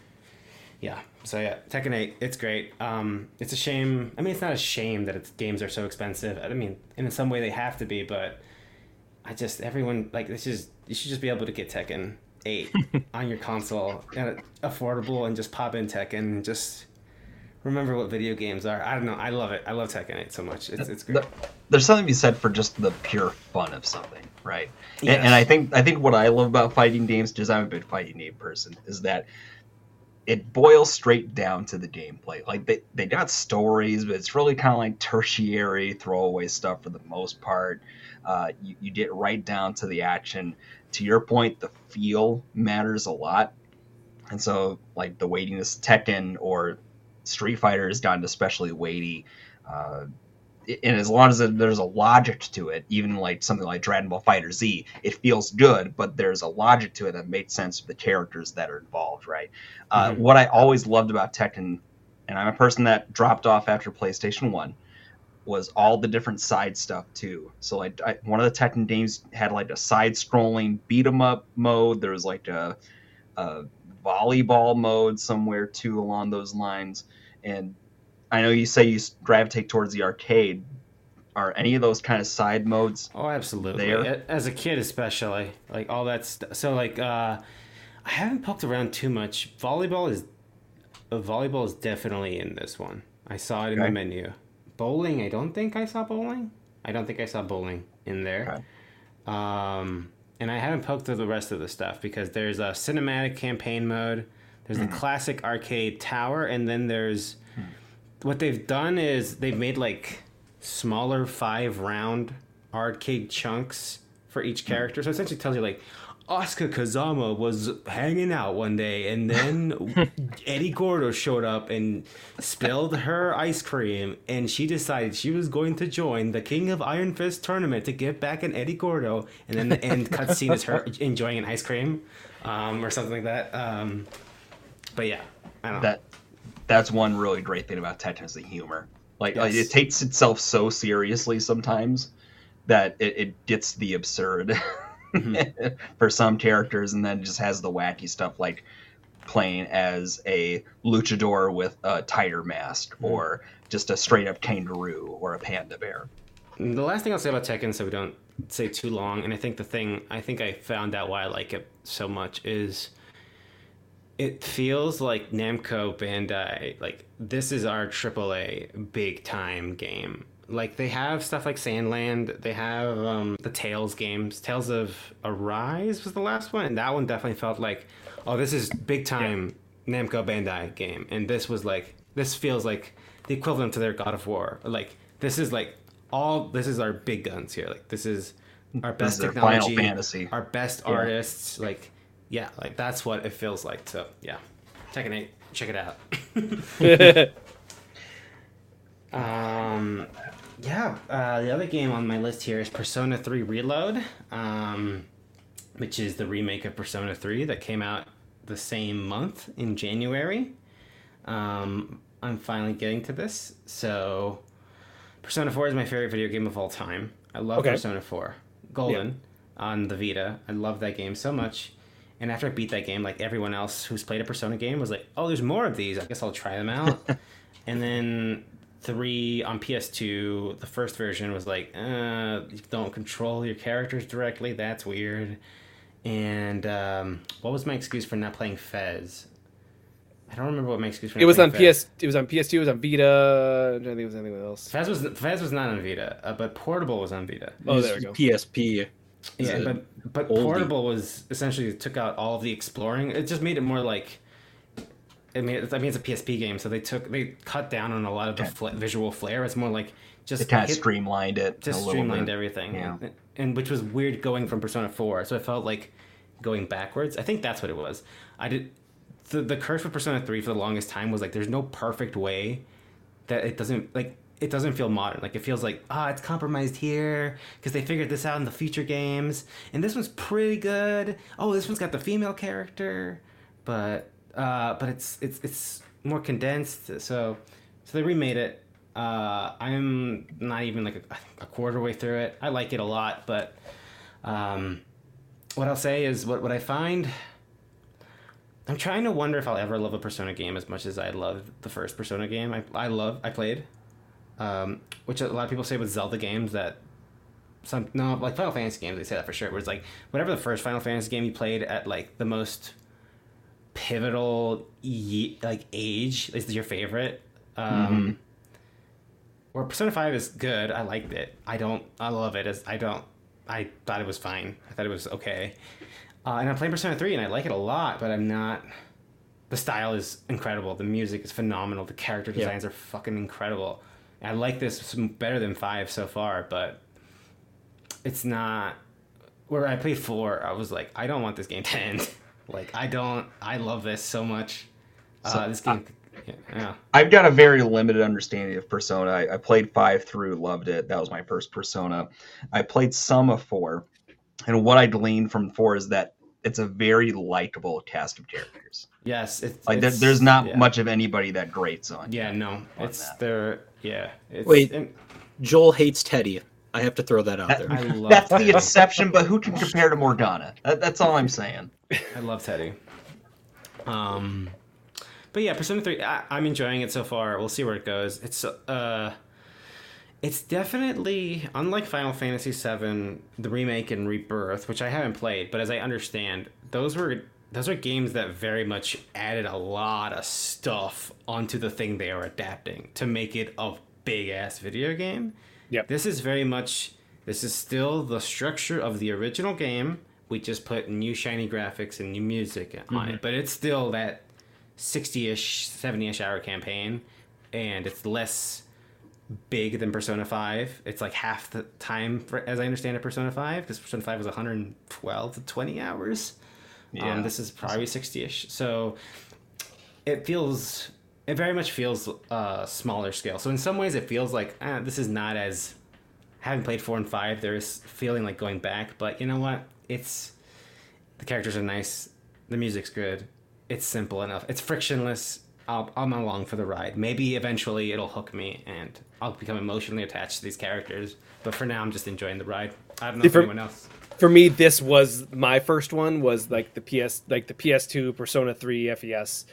Yeah. So yeah, Tekken eight. It's great. Um, it's a shame... I mean, it's not a shame that it's, games are so expensive. I mean, in some way they have to be, but... I just... Everyone... Like, this is... You should just be able to get Tekken eight on your console and affordable, and just pop in Tekken and just remember what video games are. I don't know. I love it. I love Tekken eight so much. It's it's great. There's something to be said for just the pure fun of something, right? Yes. And, and I think I think what I love about fighting games, because I'm a big fighting game person, is that it boils straight down to the gameplay. Like they, they got stories, but it's really kind of like tertiary throwaway stuff for the most part. Uh, you, you get right down to the action. To your point, the feel matters a lot. And so, like, the weightiness of Tekken or Street Fighter has gotten especially weighty. Uh, and as long as there's a logic to it, even like something like Dragon Ball Fighter Z, it feels good, but there's a logic to it that makes sense for the characters that are involved, right? Uh, mm-hmm. What I always loved about Tekken, and I'm a person that dropped off after PlayStation one, was all the different side stuff too. So like I, one of the Tekken games had like a side-scrolling beat 'em up mode. There was like a, a volleyball mode somewhere too along those lines. And I know you say you gravitate towards the arcade. Are any of those kind of side modes? Oh, absolutely. There? As a kid, especially, like all that stuff. So like, uh, I haven't poked around too much. Volleyball is, uh, volleyball is definitely in this one. I saw it in okay. the menu. Bowling, I don't think I saw bowling. I don't think I saw bowling in there. Okay. Um, and I haven't poked through the rest of the stuff because there's a cinematic campaign mode. There's mm. the classic arcade tower. And then there's... Mm. What they've done is they've made like smaller five round arcade chunks for each character. Mm. So it essentially tells you like... Asuka Kazama was hanging out one day, and then Eddie Gordo showed up and spilled her ice cream, and she decided she was going to join the King of Iron Fist tournament to get back at Eddie Gordo, and then the end cutscene is her enjoying an ice cream, um, or something like that. Um, but yeah, I don't know. That, that's one really great thing about Tekken is the humor. Like, yes. like it takes itself so seriously sometimes that it, it gets the absurd. Mm-hmm. for some characters, and then just has the wacky stuff like playing as a luchador with a tiger mask, mm-hmm. or just a straight up kangaroo or a panda bear. the last thing I'll say about Tekken, so we don't say too long, and I think the thing I think I found out why I like it so much is it feels like Namco Bandai, like this is our triple A big time game. Like they have stuff like Sandland, they have um, the Tales games. Tales of Arise was the last one, and that one definitely felt like, oh, this is big time yeah. Namco Bandai game, and this was like this feels like the equivalent to their God of War. Like this is like all this is our big guns here. Like this is our best this is technology, Final Fantasy. Our best yeah. artists. Like yeah, like that's what it feels like. So yeah, Tekken eight, check it out. um, yeah, uh, the other game on my list here is Persona three Reload, um, which is the remake of Persona three that came out the same month in January. Um, I'm finally getting to this. So, Persona four is my favorite video game of all time. I love okay. Persona four. Golden yeah. on the Vita. I love that game so much. And after I beat that game, like everyone else who's played a Persona game was like, oh, there's more of these. I guess I'll try them out. And then three on P S two, the first version was like, uh, you don't control your characters directly. That's weird. And um, what was my excuse for not playing Fez? I don't remember what my excuse for not it was playing on Fez. P S. It was on P S two. It was on Vita. I don't think it was anything else. Fez was Fez was not on Vita, uh, but Portable was on Vita. Oh, there we go. P S P. Yeah, but but oldie. Portable was essentially took out all of the exploring. It just made it more like. I mean, it's, I mean, it's a P S P game, so they took they cut down on a lot of the fl- visual flair. It's more like just it kind of hit, streamlined it. Just a streamlined bit. everything, yeah. and, and which was weird going from Persona four. So it felt like going backwards. I think that's what it was. I did the the curse with Persona three for the longest time was like there's no perfect way that it doesn't like. It doesn't feel modern. Like, it feels like, ah, oh, it's compromised here because they figured this out in the future games. And this one's pretty good. Oh, this one's got the female character. But uh, but it's it's it's more condensed. So so they remade it. Uh, I'm not even, like, a, a quarter way through it. I like it a lot. But um, what I'll say is what, what I find... I'm trying to wonder if I'll ever love a Persona game as much as I loved the first Persona game. I I love I played. Um, which a lot of people say with Zelda games that some no like Final Fantasy games they say that for sure. Where it's like whatever the first Final Fantasy game you played at like the most pivotal ye- like age is your favorite. Um, mm-hmm. Where Persona five is good, I liked it. I don't I love it as I don't I thought it was fine. I thought it was okay. Uh, and I'm playing Persona three and I like it a lot, but I'm not. The style is incredible. The music is phenomenal. The character designs yeah. are fucking incredible. I like this better than five so far, but it's not. Where I played four, I was like, I don't want this game to end. Like, I don't. I love this so much. So uh, this game. I, yeah. I've got a very limited understanding of Persona. I, I played five through, loved it. That was my first Persona. I played some of four, and what I gleaned from four is that it's a very likable cast of characters. Yes, it's like it's, there, there's not yeah. much of anybody that grates on. Yeah, no, on it's that. there. Yeah. It's, Wait, and, Joel hates Teddy. I have to throw that out that, there. I love that's Teddy. the exception, but who can compare to Morgana? That, that's all I'm saying. I love Teddy. Um, but yeah, Persona three. I, I'm enjoying it so far. We'll see where it goes. It's uh, it's definitely unlike Final Fantasy seven, the remake and Rebirth, which I haven't played, but as I understand, those were. Those are games that very much added a lot of stuff onto the thing they are adapting to make it a big-ass video game. Yep. This is very much... This is still the structure of the original game. We just put new shiny graphics and new music on Mm-hmm. it. But it's still that sixty-ish, seventy-ish hour campaign. And it's less big than Persona five. It's like half the time, for, as I understand it, Persona five. Because Persona five was one hundred twelve to twenty hours. Yeah. Um, this is probably sixty-ish. So it feels, it very much feels uh, smaller scale. So in some ways it feels like, eh, this is not as, having played four and five, there's feeling like going back. But you know what? It's, the characters are nice. The music's good. It's simple enough. It's frictionless. I'll, I'm along for the ride. Maybe eventually it'll hook me and I'll become emotionally attached to these characters. But for now, I'm just enjoying the ride. I don't know if For- anyone else. For me, this was my first one. Was like the P S, like the P S two Persona three F E S.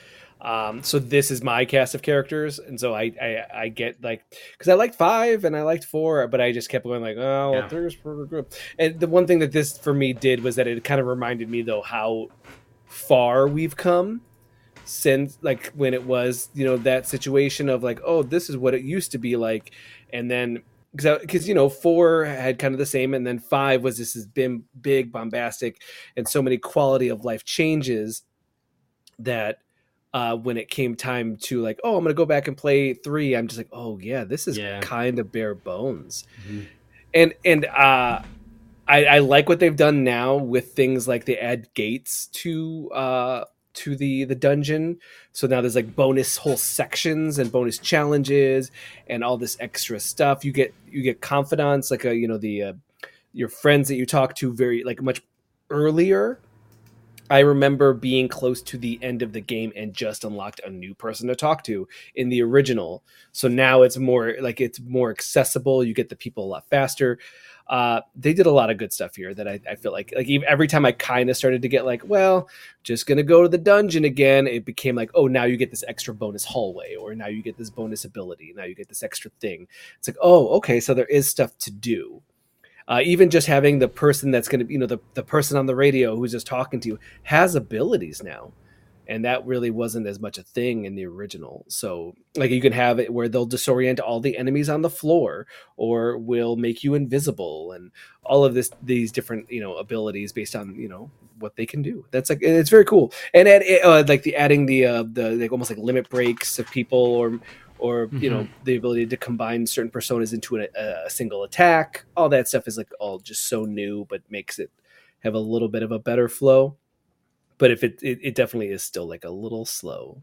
Um, so this is my cast of characters, and so I I, I get like because I liked five and I liked four, but I just kept going like oh Yeah. there's group. And the one thing that this for me did was that it kind of reminded me though how far we've come since like when it was you know that situation of like oh this is what it used to be like, and then because you know four had kind of the same, and then five was this has been big bombastic and so many quality of life changes that. Uh, when it came time to like, oh, I'm gonna go back and play three, I'm just like, oh yeah, this is Yeah. kind of bare bones, Mhm. and and uh, I, I like what they've done now with things like they add gates to uh, to the the dungeon, so now there's like bonus whole sections and bonus challenges and all this extra stuff. You get you get confidants like a you know the uh, your friends that you talk to very like much earlier. I remember being close to the end of the game and just unlocked a new person to talk to in the original. So now it's more like it's more accessible. You get the people a lot faster. Uh, they did a lot of good stuff here that I, I feel like like even every time I kind of started to get like, well, just gonna go to the dungeon again. It became like, oh, now you get this extra bonus hallway, or now you get this bonus ability. Now you get this extra thing. It's like, oh, okay, so there is stuff to do. Uh, even just having the person that's going to, you know, the, the person on the radio who's just talking to you has abilities now. And that really wasn't as much a thing in the original. So like you can have it where they'll disorient all the enemies on the floor or will make you invisible and all of this, these different, you know, abilities based on, you know, what they can do. That's like, it's very cool. And add, uh, like the adding the, uh, the like almost like limit breaks of people or, or you know the ability to combine certain personas into a, a single attack. All that stuff is like all just so new, but makes it have a little bit of a better flow. But if it it, it definitely is still like a little slow.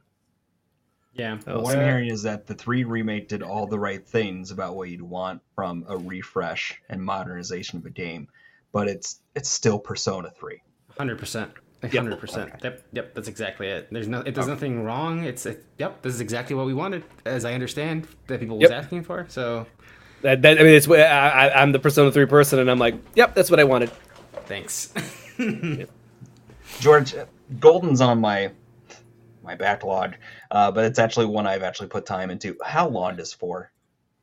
Yeah. Oh, What I'm so- hearing is that the three remake did all the right things about what you'd want from a refresh and modernization of a game, but it's it's still Persona three. one hundred percent. one hundred percent. Yep, yep, that's exactly it. There's no, it does Okay. nothing wrong. It's, it, yep, this is exactly what we wanted, as I understand, that people was Yep. asking for. So, That, that I mean, it's I, I, I'm the Persona three person, and I'm like, yep, that's what I wanted. thanks. George, Golden's on my my backlog, uh, but it's actually one I've actually put time into. How long does four?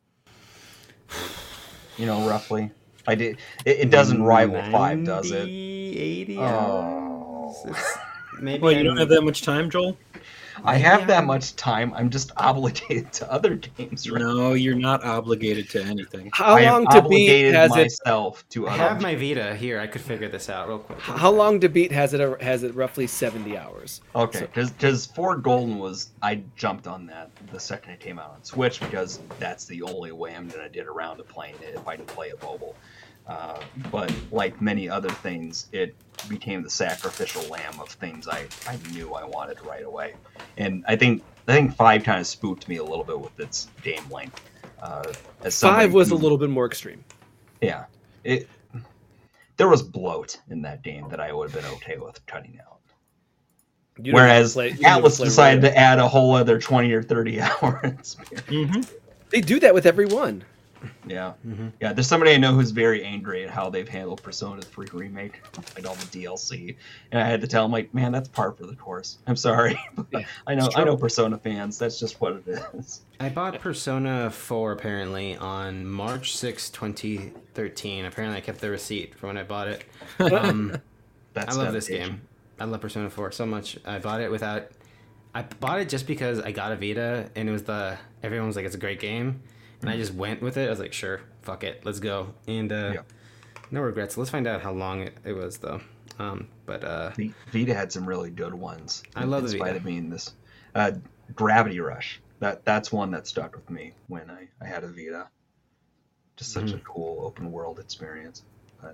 You know, roughly. I did. It, it doesn't rival five, does it? ninety, eighty Oh. hours? It's- maybe Well, you don't I'm- have that much time, Joel? I have Yeah. that much time. I'm just obligated to other games. Right? No, you're not obligated to anything. How I have long to beat obligated has it? myself to I other. have my Vita here. I could figure this out real quick. How long to beat has it? Has it roughly seventy hours? Okay, because for Golden was I jumped on that the second it came out on Switch because that's the only way I'm gonna get around to playing it if I can play it mobile. Uh, but like many other things, it became the sacrificial lamb of things I, I knew I wanted right away. And I think I think five kind of spooked me a little bit with its game length. Uh, as somebody Five was who- a little bit more extreme. yeah. It there was bloat in that game that I would have been okay with cutting out. You don't Whereas play- you don't Atlas play decided right. to add a whole other twenty or thirty hour experience. Mm-hmm. They do that with every one. Yeah. Mhm. Yeah, there's somebody I know who's very angry at how they've handled Persona three Remake, like all the D L C. And I had to tell him, like, man, that's par for the course. I'm sorry. but Yeah, I know it's I know true. Persona fans, that's just what it is. I bought Persona four apparently on March sixth, twenty thirteen. Apparently, I kept the receipt for when I bought it. Um, That's I love this dedication. game. I love Persona four so much. I bought it without. I bought it just because I got a Vita and it was the. Everyone was like, it's a great game. And I just went with it. I was like, sure, fuck it, let's go. And uh, Yeah. no regrets. Let's find out how long it, it was, though. Um, but uh, V- Vita had some really good ones. I love in the spite Vita. of being this. Uh, Gravity Rush. That that's one that stuck with me when I, I had a Vita. Just such Mm-hmm. a cool open world experience. But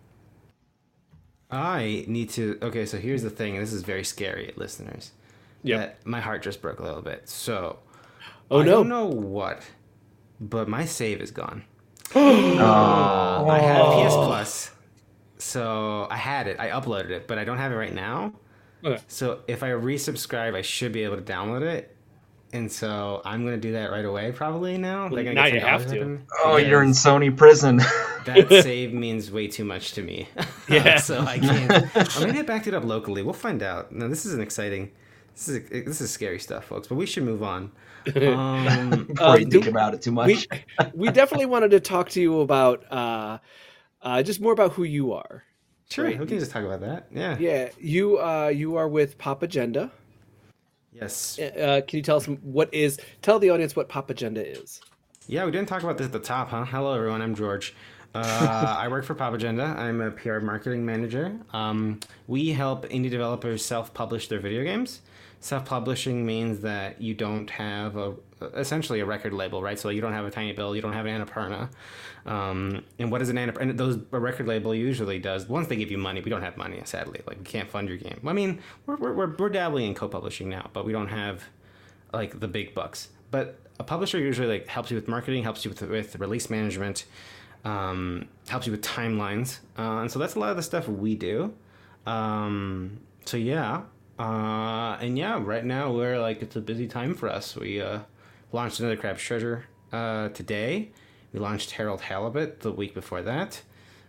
I need to. Okay, so here's the thing. This is very scary, listeners. Yep. That my heart just broke a little bit. So, Oh, I no. don't know what, but my save is gone. oh, I had P S Plus, so I had it. I uploaded it, but I don't have it right now. Okay. So if I resubscribe, I should be able to download it. And so I'm gonna do that right away, probably now. Well, They're gonna now get you some have dollars to. out of me. oh, you're in Because Sony prison. that save means way too much to me. Yeah. So I can't. Or maybe I backed it up locally. We'll find out. No, this is an exciting. This is this is scary stuff, folks. But we should move on. Um, Before Uh, you do- think about it too much. we we definitely wanted to talk to you about uh, uh, just more about who you are. sure, Right. we can just talk about that. Yeah. Yeah, you uh, you are with Pop Agenda. Yes. Uh, can you tell us what is? Tell the audience what Pop Agenda is. Yeah, we didn't talk about this at the top, huh? Hello, everyone. I'm George. Uh, I work for Pop Agenda. I'm a P R marketing manager. Um, we help indie developers self-publish their video games. Self-publishing means that you don't have a essentially a record label, right? So you don't have a Tiny Bill, you don't have an Annapurna. Um, and what is an Annapurna? And those a record label usually does. Once they give you money, we don't have money, sadly. Like we can't fund your game. I mean, we're we're we're, we're dabbling in co-publishing now, but we don't have like the big bucks. But a publisher usually like helps you with marketing, helps you with with release management, um, helps you with timelines, uh, and so that's a lot of the stuff we do. Um, so yeah, uh, and yeah, right now we're like it's a busy time for us. We uh, launched another Crab's Treasure uh, today. We launched Harold Halibut the week before that,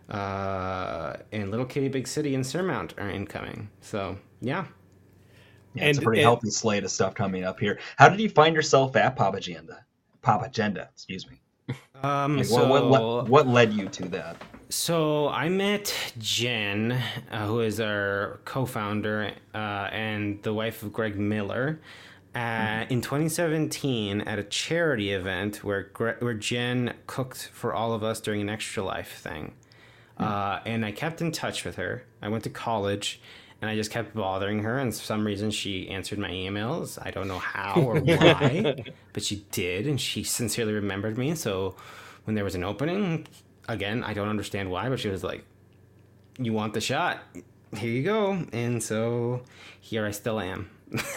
uh, and Little Kitty Big City and Surmount are incoming. So yeah. Yeah, it's a And- pretty and- healthy slate of stuff coming up here. How did you find yourself at Pop Agenda? Pop Agenda, excuse me. Um, Like, so what, what, le- what led you to that? So I met Jen, uh, who is our co-founder uh, and the wife of Greg Miller, uh, in twenty seventeen at a charity event where Gre- where Jen cooked for all of us during an Extra Life thing. Uh, and I kept in touch with her. I went to college, and I just kept bothering her. And for some reason, she answered my emails. I don't know how or why, but she did, and she sincerely remembered me. So when there was an opening, again, I don't understand why, but she was like, "You want the shot? Here you go." And so here I still am.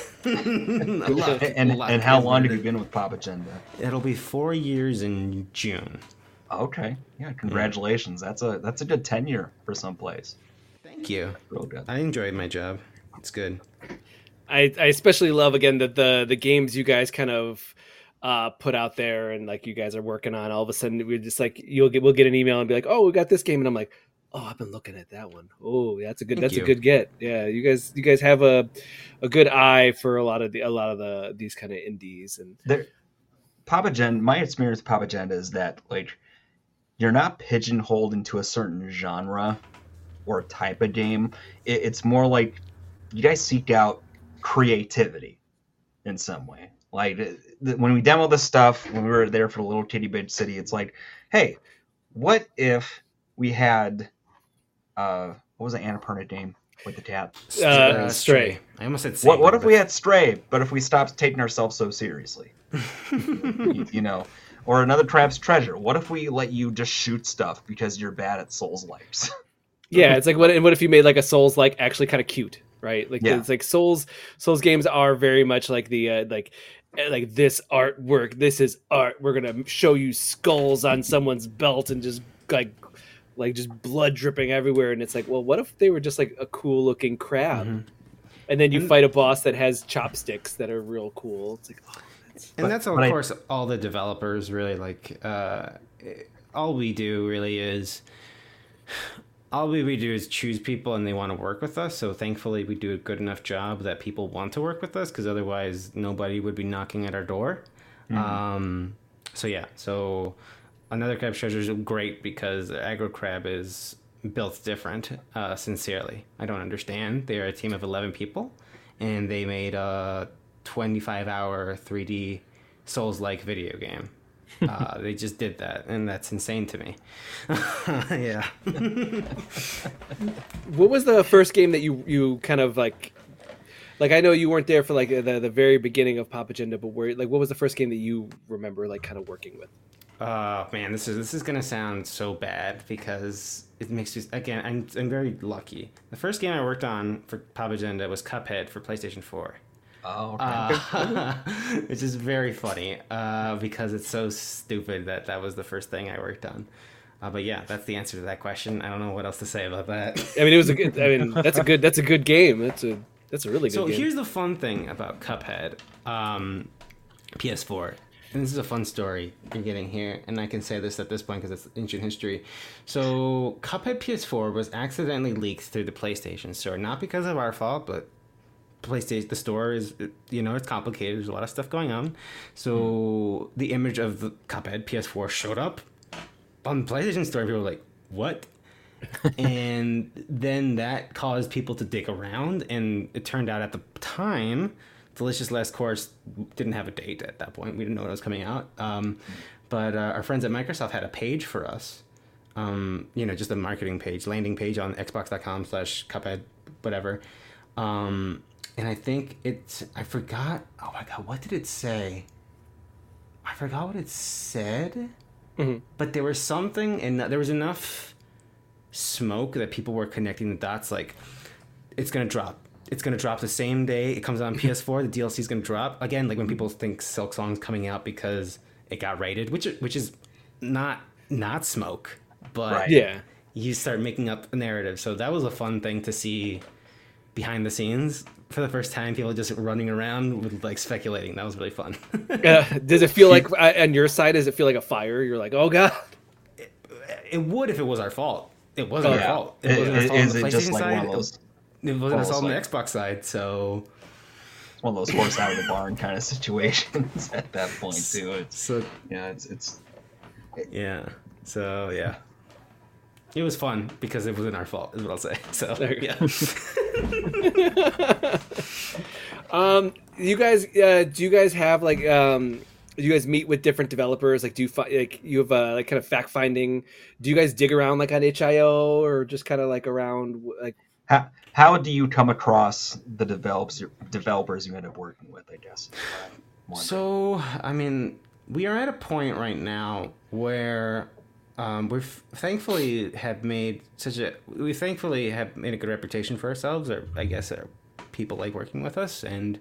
Luck, And, luck and how is long what have it you is. been with Pop Agenda? It'll be four years in June. Okay, yeah, congratulations. That's a that's a good tenure for someplace. Thank you. Real good. I enjoyed my job. It's good. I, I especially love again that the the games you guys kind of uh, put out there and like you guys are working on. All of a sudden, we're just like you'll get we'll get an email and be like, "Oh, we got this game," and I'm like, "Oh, I've been looking at that one. Oh, that's a good Thank that's you. a good get." Yeah, you guys you guys have a a good eye for a lot of the a lot of the these kind of indies and There, Pop Agenda. My experience with Pop Agenda is that like you're not pigeonholed into a certain genre or type of game. It, it's more like you guys seek out creativity in some way. Like th- th- when we demo this stuff, when we were there for the Little Kitty Big City, it's like, hey, what if we had uh, what was the Annapurna name with the cat? Uh, Stray. I almost said What what Saber, if we had Stray, but if we stopped taking ourselves so seriously? you, you know, or another Crab's Treasure. What if we let you just shoot stuff because you're bad at Souls likes? yeah, it's like what and what if you made like a Souls like actually kind of cute, right? Like Yeah. it's like Souls Souls games are very much like the uh, like uh, like this artwork. This is art. We're gonna show you skulls on someone's belt and just like like just blood dripping everywhere. And it's like, well, what if they were just like a cool looking crab, Mhm. and then you And- fight a boss that has chopsticks that are real cool. It's like, oh, that's And But- that's of but I- course all the developers really like. Uh, all we do really is all we, we do is choose people and they want to work with us. So thankfully we do a good enough job that people want to work with us because otherwise nobody would be knocking at our door. Um, so yeah, so another Crab's Treasure is great because Aggro Crab is built different. Uh, sincerely, I don't understand. They're a team of eleven people, and they made a twenty-five hour three D Souls-like video game. Uh, they just did that, and that's insane to me. Yeah. What was the first game that you you kind of like? Like I know you weren't there for like the the very beginning of Pop Agenda, but where like what was the first game that you remember like kind of working with? Oh man, this is this is gonna sound so bad because it makes you again. I'm I'm very lucky. The first game I worked on for Pop Agenda was Cuphead for PlayStation four. Oh, okay. Uh, which is very funny uh, because it's so stupid that that was the first thing I worked on. Uh, but yeah, that's the answer to that question. I don't know what else to say about that. I mean, it was a good. I mean, that's a good. That's a good game. That's a that's a really good So game. here's the fun thing about Cuphead, um, P S four. And this is a fun story you're getting here, and I can say this at this point because it's ancient history. So Cuphead P S four was accidentally leaked through the PlayStation Store, not because of our fault, but PlayStation, the store is, you know, it's complicated. There's a lot of stuff going on. So the image of the Cuphead P S four showed up on the PlayStation Store. People were like, what? And then that caused people to dig around. And it turned out at the time, Delicious Last Course didn't have a date at that point. We didn't know when it was coming out. Um, but uh, our friends at Microsoft had a page for us. Um, you know, just a marketing page, landing page on xbox.com slash Cuphead, whatever. Um, and I think it's, I forgot, oh my God, what did it say? I forgot what it said, Mm-hmm. but there was something, and there was enough smoke that people were connecting the dots, like, it's going to drop. It's going to drop the same day it comes out on P S four, the D L C is going to drop. Again, like when people think Silk Song's coming out because it got rated, which which is not not smoke, but Right. Yeah. you start making up a narrative. So that was a fun thing to see behind the scenes for the first time. People just running around with like speculating. That was really fun. Uh, does it feel like uh, on your side? Does it feel like a fire? You're like, oh god. It would if it was our fault. It wasn't Oh, our yeah. fault. It Is, wasn't our fault on is the it just PlayStation like side. one of those, It wasn't our almost fault on the like- Xbox side. So, one of those horse out of the barn kind of situations at that point too? It's so yeah, it's it's yeah. So yeah. It was fun because it wasn't our fault, is what I'll say. So There you yeah. Um, you guys, uh, do you guys have like, um, do you guys meet with different developers? Like, do you find like you have uh, like kind of fact finding? Do you guys dig around like on H I O or just kind of like around like? how how do you come across the developers developers you end up working with? I guess. is what I'm wondering. So, I mean, we are at a point right now where um, we've thankfully have made such a we thankfully have made a good reputation for ourselves, or I guess our people like working with us, and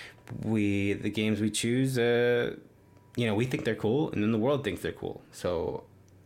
we the games we choose, uh, you know, we think they're cool, and then the world thinks they're cool. So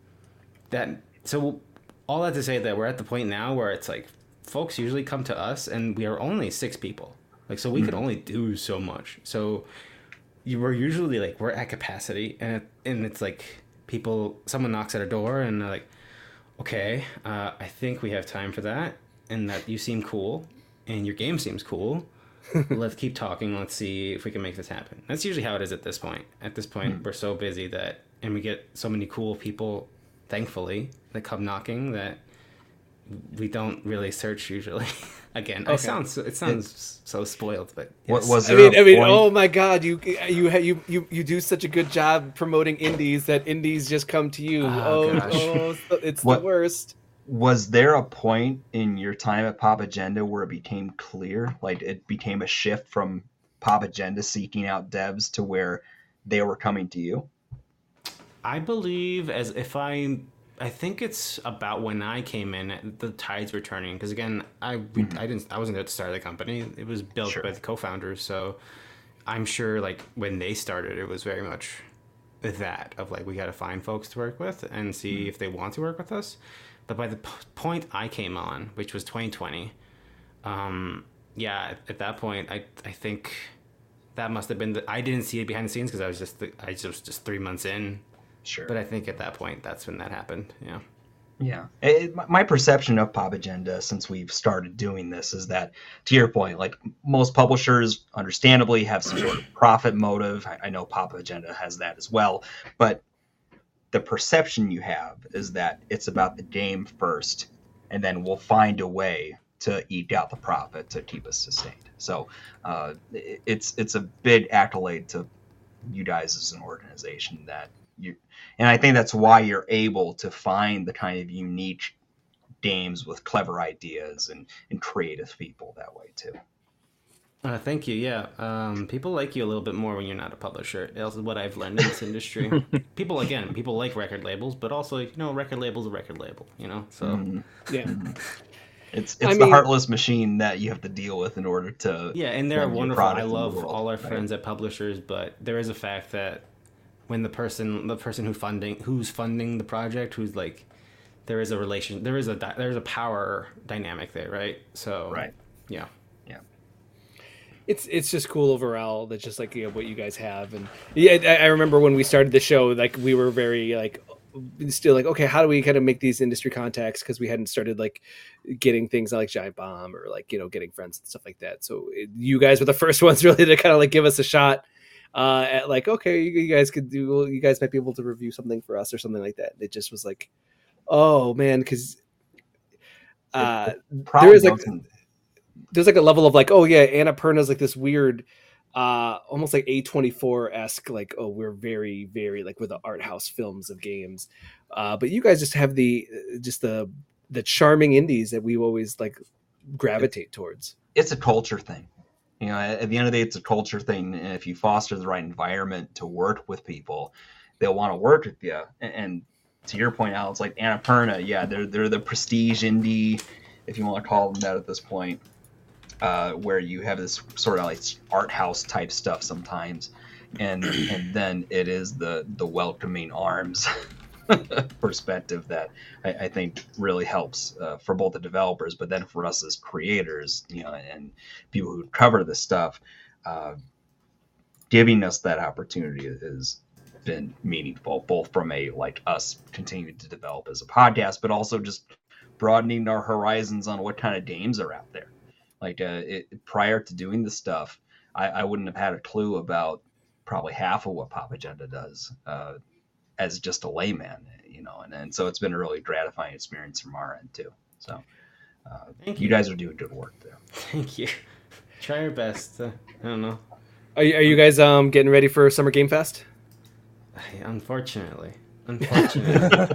that so all that to say that we're at the point now where it's like folks usually come to us, and we are only six people, like so we can only do so much. So you were usually like we're at capacity, and it, and it's like people someone knocks at our door and they're like, okay, uh, I think we have time for that, and that you seem cool and your game seems cool. Let's keep talking. Let's see if we can make this happen. That's usually how it is at this point. At this point, we're so busy that, and we get so many cool people, thankfully, that come knocking that we don't really search usually. Again, I Okay. sound so, it sounds so spoiled, but What yes. was I there mean, a I mean, point- oh my god, you you ha- you you you do such a good job promoting indies that indies just come to you. Oh, Oh, gosh. oh, it's the, it's What- the worst. Was there a point in your time at Pop Agenda where it became clear, like it became a shift from Pop Agenda seeking out devs to where they were coming to you? I believe as if I, I think it's about when I came in, the tides were turning. Because again, I we, I didn't I wasn't there at the start of the company. It was built Sure. by the co-founders, so I'm sure like when they started, it was very much that of like we got to find folks to work with and see if they want to work with us. But by the p- point I came on, which was twenty twenty, um, yeah, at, at that point, I I think that must have been the I didn't see it behind the scenes because I was just I was just just three months in. Sure. But I think at that point, that's when that happened. Yeah. Yeah. It, my- my perception of Pop Agenda since we've started doing this is that, to your point, like most publishers understandably have some sort of profit motive. I, I know Pop Agenda has that as well. But the perception you have is that it's about the game first, and then we'll find a way to eke out the profit to keep us sustained. So uh, it- it's it's a big accolade to you guys as an organization that you, and I think that's why you're able to find the kind of unique games with clever ideas and, and creative people that way too. Uh, thank you. Yeah. Um, people like you a little bit more when you're not a publisher. That's what I've learned in this industry. People, again, people like record labels, but also, you know, record label's a record label, you know? So, Mhm. Yeah. It's it's I the mean- heartless machine that you have to deal with in order to yeah, and they're lend your wonderful. product I to the love world, all our right? friends at publishers, but there is a fact that when the person, the person who funding, who's funding the project, who's like, there is a relation, there is a, di- there is a power dynamic there, right? So, Right. Yeah. It's it's just cool overall. That's just like, you know, what you guys have, and yeah, I, I remember when we started the show, like we were very like still like, okay, how do we kind of make these industry contacts? Because we hadn't started like getting things like Giant Bomb or like, you know, getting friends and stuff like that. So it, you guys were the first ones really to kind of like give us a shot uh, at like, okay, you, you guys could do, you guys might be able to review something for us or something like that. It just was like, oh man, because uh, there is like, there's like a level of like, oh yeah, Annapurna's like this weird, uh, almost like A twenty-four esque, like, oh, we're very, very like we're the art house films of games. Uh, but you guys just have the, just the, the charming indies that we always like gravitate towards. It's a culture thing. You know, at the end of the day, it's a culture thing. And if you foster the right environment to work with people, they'll want to work with you. And, and to your point, Al, it's like Annapurna. Yeah, they're they're the prestige indie, if you want to call them that at this point, uh, where you have this sort of like art house type stuff sometimes, and and then it is the the welcoming arms perspective that I, I think really helps uh, for both the developers, but then for us as creators, you know, and people who cover this stuff, uh, giving us that opportunity has been meaningful, both from a like us continuing to develop as a podcast, but also just broadening our horizons on what kind of games are out there. Like uh, it, prior to doing this stuff, I, I wouldn't have had a clue about probably half of what Pop Agenda does. Uh, as just a layman, you know, and, and so it's been a really gratifying experience from our end too. So uh, Thank you you. guys are doing good work there. Thank you. Try your best. Uh, I don't know. Are you, are you guys um getting ready for Summer Game Fest? I, unfortunately, unfortunately,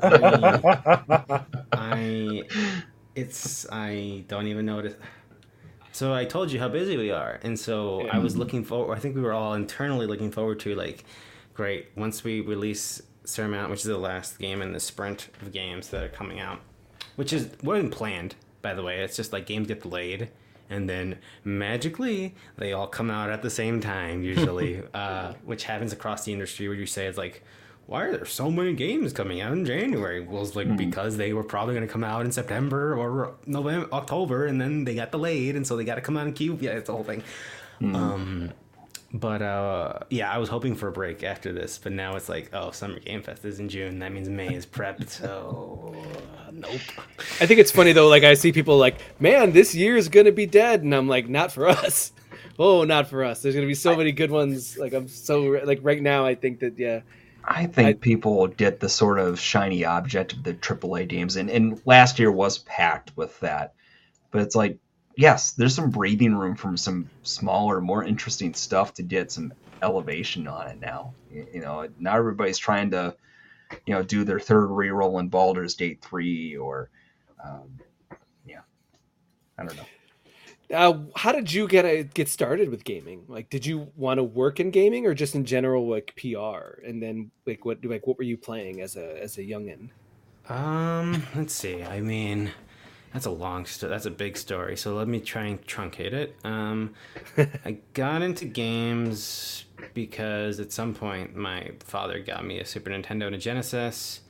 I, I, it's I don't even notice. So I told you how busy we are, and so I was looking forward. I think we were all internally looking forward to like, great, once we release Surmount, which is the last game in the sprint of games that are coming out, which is wasn't planned, by the way. It's just like games get delayed, and then magically they all come out at the same time usually, uh, which happens across the industry, where you say it's like, why are there so many games coming out in January? Well, it's like mm-hmm. because they were probably going to come out in September or November, October, and then they got delayed, and so they got to come out in Q. Yeah, it's the whole thing. Mm-hmm. Um, But, uh, yeah, I was hoping for a break after this, but now it's like, oh, Summer Game Fest is in June. That means May is prepped, so uh, nope. I think it's funny, though, like, I see people like, man, this year is going to be dead, and I'm like, not for us. Oh, not for us. There's going to be so many good ones. Like, I'm so, like, right now, I think that, yeah. I think I, people get the sort of shiny object of the triple A games, and, and last year was packed with that, but it's like, yes, there's some breathing room from some smaller, more interesting stuff to get some elevation on it now. You know, not everybody's trying to, you know, do their third reroll in Baldur's Gate three or, um, yeah, I don't know. Uh, how did you get a, get started with gaming? Like, did you want to work in gaming or just in general, like P R? And then, like, what like what were you playing as a as a youngin? Um, let's see. I mean. That's a long story. That's a big story. So let me try and truncate it. Um, I got into games because at some point my father got me a Super Nintendo and a Genesis.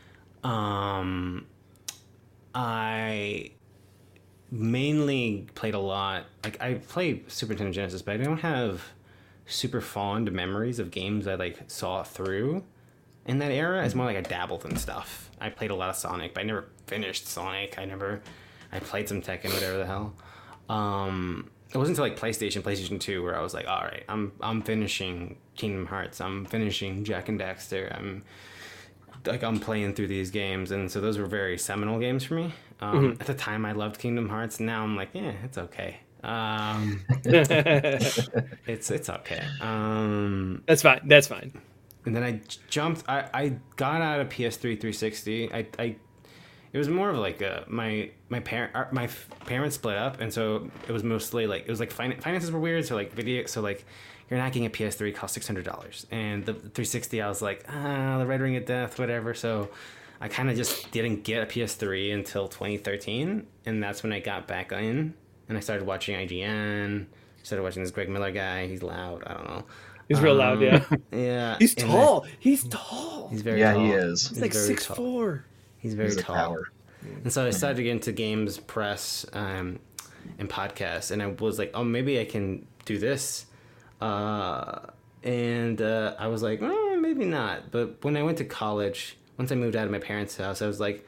Um, I mainly played a lot. Like I played Super Nintendo and Genesis, but I don't have super fond memories of games I like saw through in that era. It's more like I dabbled in stuff. I played a lot of Sonic, but I never finished Sonic. I never, I played some Tekken, whatever the hell. Um, it wasn't until like PlayStation, PlayStation two, where I was like, all right, I'm I'm finishing Kingdom Hearts. I'm finishing Jak and Daxter. I'm like I'm playing through these games, and so those were very seminal games for me. Um, mm-hmm. At the time, I loved Kingdom Hearts. Now I'm like, yeah, it's okay. Um, it's it's okay. Um, That's fine. That's fine. And then I jumped. I, I got out of P S three three sixty. I, I it was more of like a, my my parent my parents split up, and so it was mostly like it was like fin- finances were weird. So like video. So like you're not getting a P S three cost six hundred dollars, and the three sixty I was like ah the Red Ring of Death whatever. So I kind of just didn't get a P S three until twenty thirteen, and that's when I got back in, and I started watching I G N. Started watching this Greg Miller guy. He's loud. I don't know. He's real loud, yeah. Um, yeah. He's tall. I, he's tall. He's very yeah, tall. he is. He's, he's like six foot four. He's very He's tall. Power. And so I started to get into games, press, um, and podcasts, and I was like, oh, maybe I can do this. Uh, and uh, I was like, oh, maybe not. But when I went to college, once I moved out of my parents' house, I was like,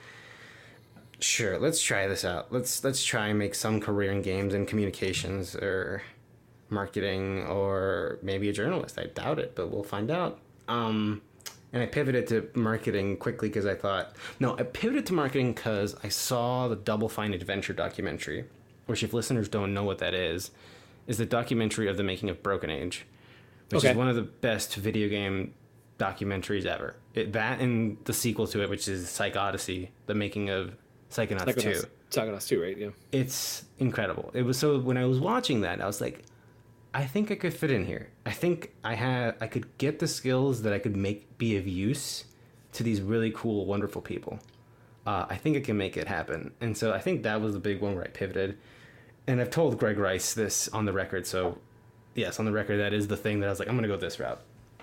sure, let's try this out. Let's let's try and make some career in games and communications or marketing or maybe a journalist. I doubt it, but we'll find out. Um, and I pivoted to marketing quickly because I thought, no, I pivoted to marketing because I saw the Double Fine Adventure documentary, which if listeners don't know what that is, is the documentary of the making of Broken Age, which Okay. is one of the best video game documentaries ever. It, that and the sequel to it, which is Psych Odyssey, the making of Psychonauts two. Psychonauts, Psychonauts two, right? Yeah. It's incredible. It was so when I was watching that, I was like, I think I could fit in here. I think I had I could get the skills that I could make be of use to these really cool, wonderful people. Uh, I think I can make it happen. And so I think that was the big one where I pivoted. And I've told Greg Rice this on the record. So yes, on the record, that is the thing that I was like, I'm gonna go this route.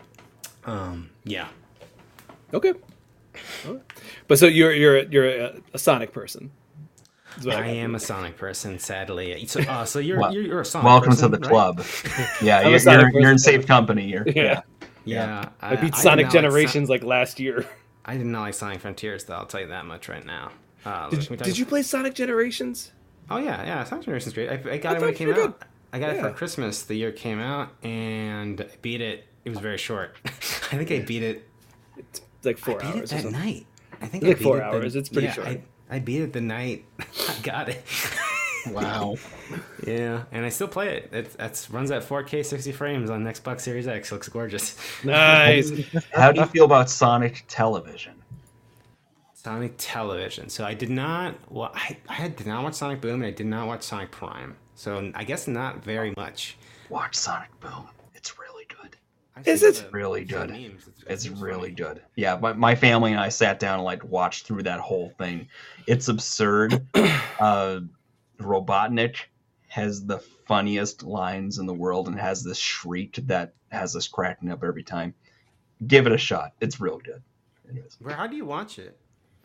Um, yeah. Okay. All right. But so you're you're you're a, a Sonic person. Is what I got am from a it. Sonic person, sadly. So, uh, so you're, Well, you're you're a Sonic Welcome person, to the right? club. Yeah, I'm a you're, Sonic you're, you're in person. safe company here. Yeah. Yeah, I beat did Sonic not like Generations like last year. Son- I did not like Sonic Frontiers, though. I'll tell you that much right now. Uh, Did, can we talk did you about- play Sonic Generations? Oh yeah, yeah. Sonic Generations great. I, I got I it when thought it came you were out. good. I got it Yeah. for Christmas the year it came out, and I beat it. It was very short. I think I beat it. It's like four I beat hours it or that something. night. I think It's I like beat four it the- hours. It's pretty yeah, short. I, I beat it the night I got it. Wow. Yeah, and I still play it. It that's runs at four K sixty frames on Xbox Series X. Looks gorgeous. Nice. How do you feel about Sonic Television? Sonic Television. So I did not. Well, I, I had- did not watch Sonic Boom, and I did not watch Sonic Prime. So I guess not very much. Watch Sonic Boom. It's really good. I've Is seen it? the- Really I've seen good. memes. It's, It's it's really funny. good. Yeah, my, my family and I sat down and like watched through that whole thing. It's absurd. uh, Robotnik has the funniest lines in the world and has this shriek that has us cracking up every time. Give it a shot. It's real good. It is. Where? How do you watch it?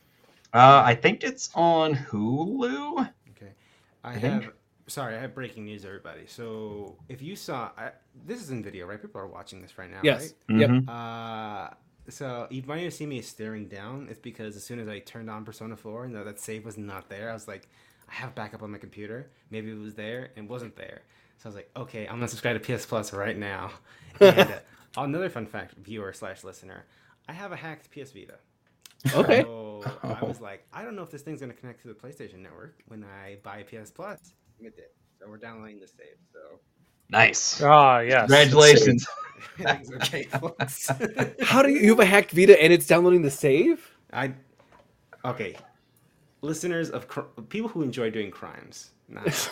Uh, I think it's on Hulu. Okay, I, I have. think- Sorry, I have breaking news, everybody. So if you saw, I, this is in video, right? People are watching this right now, Yes. right? Yep. Mhm. Uh, so you might have seen me staring down. It's because as soon as I turned on Persona four and that save was not there, I was like, I have backup on my computer. Maybe it was there and wasn't there. So I was like, okay, I'm gonna subscribe to P S Plus right now. And uh, another fun fact, viewer slash listener, I have a hacked P S Vita. Okay. So I was like, I don't know if this thing's gonna connect to the PlayStation Network when I buy a P S Plus. It did. So we're downloading the save. So Nice. Ah, yes. Congratulations. Thanks, okay, folks. How do you, you have a hacked Vita and it's downloading the save? I okay. Listeners of cr- people who enjoy doing crimes. Nah. Here's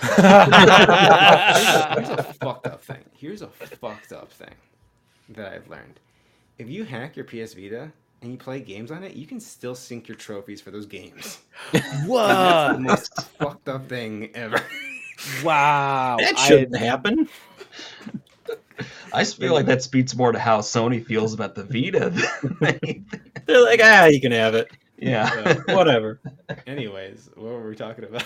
a fucked up thing. Here's a fucked up thing that I've learned. If you hack your P S Vita and you play games on it, you can still sync your trophies for those games. That's the What? most fucked up thing ever. Wow. That I- shouldn't happen. I just feel like that speaks more to how Sony feels about the Vita. than anything. They're like, ah, you can have it. yeah. Whatever. Anyways, what were we talking about?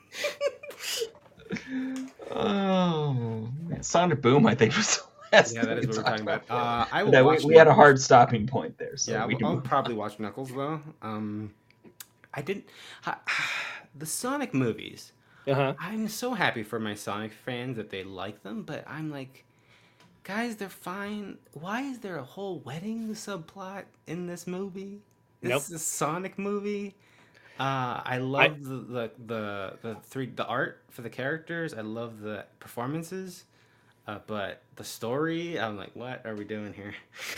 Oh, man. Sonic Boom, I think was the last Yeah, that is thing what we're talked talking about. about. Uh, I will Yeah, we, watch we had a Knuckles. hard stopping point there. So Yeah, we I'll, can I'll move on. probably watch Knuckles though. Um, I didn't. The Sonic movies. Uh-huh. I'm so happy for my Sonic fans that they like them, but I'm like, guys, they're fine. Why is there a whole wedding subplot in this movie? This Nope. is a Sonic movie. Uh, I love the, the the the three the art for the characters. I love the performances, uh, but the story. I'm like, what are we doing here?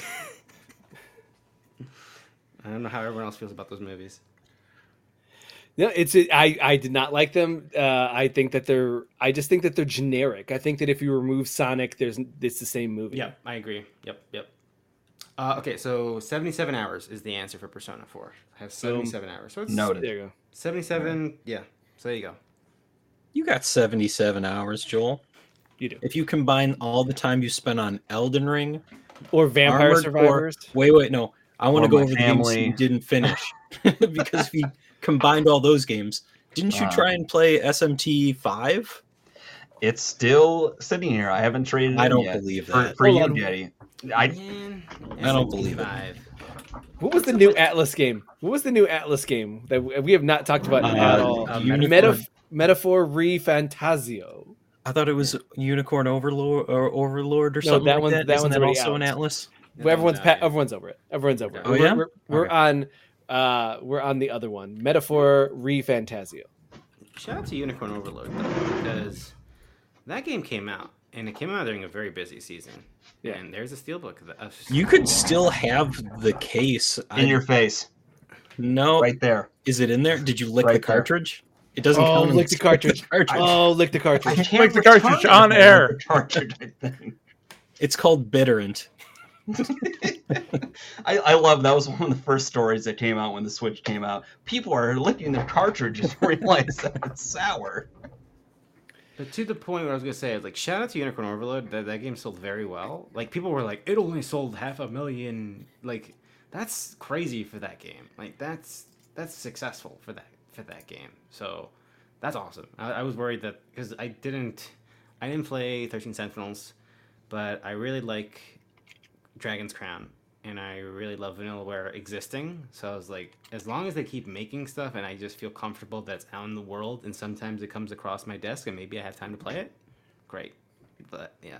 I don't know how everyone else feels about those movies. No, it's I I did not like them. Uh, I think that they're. I just think that they're generic. I think that if you remove Sonic, there's it's the same movie. Yep, I agree. Yep, yep. Uh, okay, so seventy-seven hours is the answer for Persona four. I have seventy-seven hours. So it's Noted. There you go. seventy-seven. Yeah. So there you go. You got seventy-seven hours, Joel. You do. If you combine all the time you spent on Elden Ring, Or Vampire Armored Survivors. Core- wait, wait, no. I want Or to go my over the games family. you didn't finish. Because if you combined all those games, didn't you Uh, try and play S M T five? It's still sitting here. I haven't traded it I in don't yet. believe For, that. for Hold you, on. Getty. I Man, I don't believe it. S M T five. What was the new Atlas game? What was the new Atlas game that we have not talked about Uh, at all? uh, Metaf- Unicorn. Metaphor Re Fantasio. I thought it was Unicorn Overlord or Overlord or No, something that like one's- that. that Isn't one's that already also out. an Atlas? Well, everyone's No, pa- yeah. everyone's over it. Everyone's over it. Oh, we're, yeah? we're, we're Okay. on uh we're on the other one. Metaphor Re Fantasio. Shout out to Unicorn Overlord though, because that game came out and it came out during a very busy season. Yeah. And there's a steelbook of the. Of, You could still have the case. In I, your face, no, right there. is it in there? Did you lick Right the there. cartridge? It doesn't Oh, count. lick the cartridge. cartridge. Oh, lick the I cartridge. can't Like the return cartridge it on if I air. have the cartridge, I think. It's called Bitterant. I, I love that was one of the first stories that came out when the Switch came out. People are licking their cartridges and realize that it's sour. But to the point where I was gonna say, like, shout out to Unicorn Overload. That that game sold very well. Like, people were like, it only sold half a million. Like, that's crazy for that game. Like, that's that's successful for that for that game. So that's awesome. I, I was worried that because I didn't I didn't play thirteen Sentinels, but I really like Dragon's Crown, and I really love Vanillaware existing. So I was like, as long as they keep making stuff and I just feel comfortable that it's out in the world and sometimes it comes across my desk and maybe I have time to play it, great. But yeah.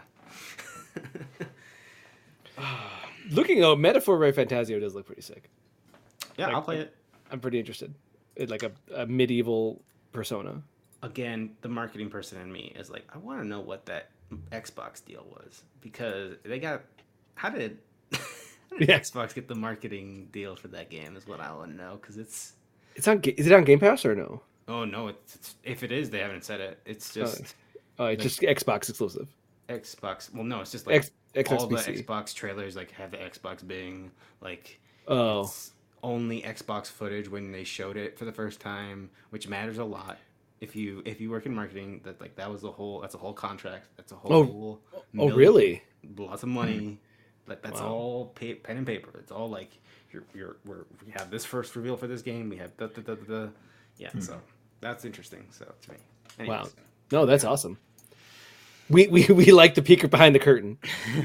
Looking at Metaphor Re Fantasio does look pretty sick. Yeah, Like- I'll play it. I'm pretty interested. It's like a, a medieval persona. Again, the marketing person in me is like, I want to know what that Xbox deal was, because they got, how did, how did Yeah. Xbox get the marketing deal for that game is what I want to know, because it's, It's on. Ga- Is it on Game Pass or no? oh no, it's, it's if it is, they haven't said it. It's just Oh, it's just Xbox exclusive. Xbox. Well, no, it's just like X, Xbox all the P C. Xbox trailers like have the Xbox being like Oh, it's only Xbox footage when they showed it for the first time, which matters a lot. If you if you work in marketing, that like that was the whole that's a whole contract. That's a whole. Oh. oh, million- really? Lots of money. Like that's Wow. all pa- pen and paper. It's all like you're you're we're, we have this first reveal for this game. We have da da da da. da. Yeah, so that's interesting. So to me, anyways. Wow. No, that's awesome. We we we like the peeker behind the curtain.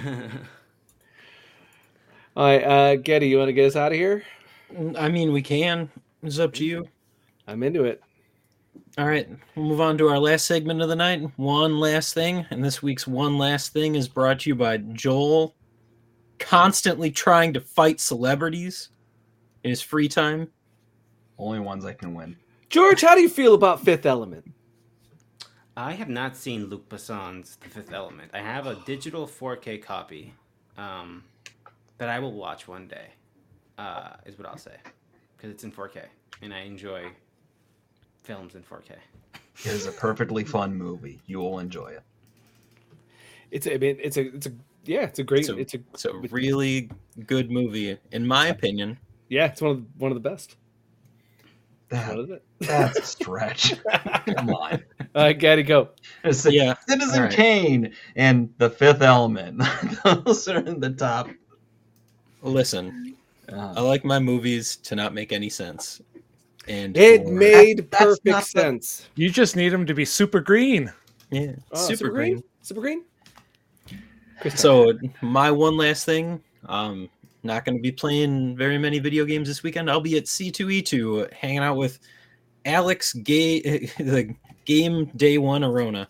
All right, uh, Getty, you want to get us out of here? I mean, we can. It's up to you. I'm into it. All right, we'll move on to our last segment of the night. One last thing, and this week's one last thing is brought to you by Joel, constantly trying to fight celebrities in his free time. Only ones I can win. George, how do you feel about Fifth Element? I have not seen Luc Besson's The Fifth Element. I have a digital four K copy um, that I will watch one day, uh, is what I'll say. Because it's in four K, and I enjoy films in four K. It is a perfectly fun movie. You will enjoy it. It's a, I mean, it's a, it's a, yeah, it's a great, So- it's a, It's a really good movie, in my opinion. yeah, it's one of the, one of the best. That, What is it? that's a stretch. Come on. Uh, Getty, go. It's like Yeah, Citizen all right. Kane and The Fifth Element. Those are in the top. Listen, I Uh, like my movies to not make any sense. And It for- made That- that's perfect not the- sense. You just need them to be super green. yeah, Oh, super, green. Super green. Chris So my one last thing, um, not going to be playing very many video games this weekend. I'll be at C two E two hanging out with Alex Gay, the Game Day One Arona.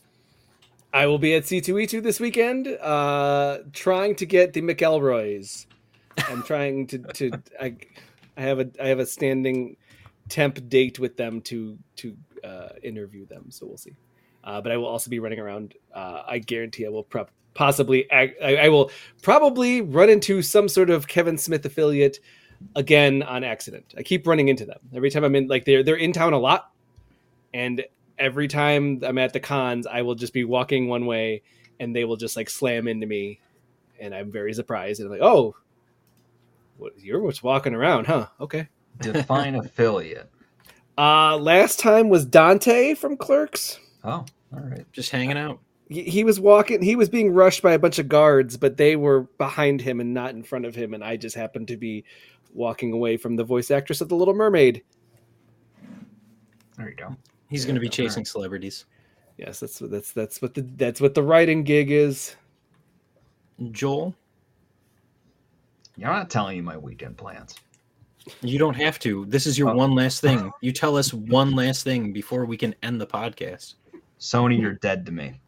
I will be at C two E two this weekend, uh, trying to get the McElroys. I'm trying to, to I, I have a I have a standing temp date with them to to uh, interview them, so we'll see. Uh, but I will also be running around. Uh, I guarantee I will prep possibly I, I, I will probably run into some sort of Kevin Smith affiliate again on accident. I keep running into them every time I'm in. Like they're they're in town a lot, and every time I'm at the cons, I will just be walking one way, and they will just like slam into me, and I'm very surprised. And I'm like, oh, what, you're what's walking around, huh? Okay. define affiliate. Uh, last time was Dante from Clerks. Oh, all right. Just hanging out. He, he was walking. He was being rushed by a bunch of guards, but they were behind him and not in front of him. And I just happened to be walking away from the voice actress of The Little Mermaid. There you go. He's going to be Yeah, chasing alright. celebrities. Yes, that's what that's that's what the that's what the writing gig is. Joel, You're not telling me my weekend plans. You don't have to. This is your Oh. one last thing. You tell us one last thing before we can end the podcast. Sony, you're dead to me.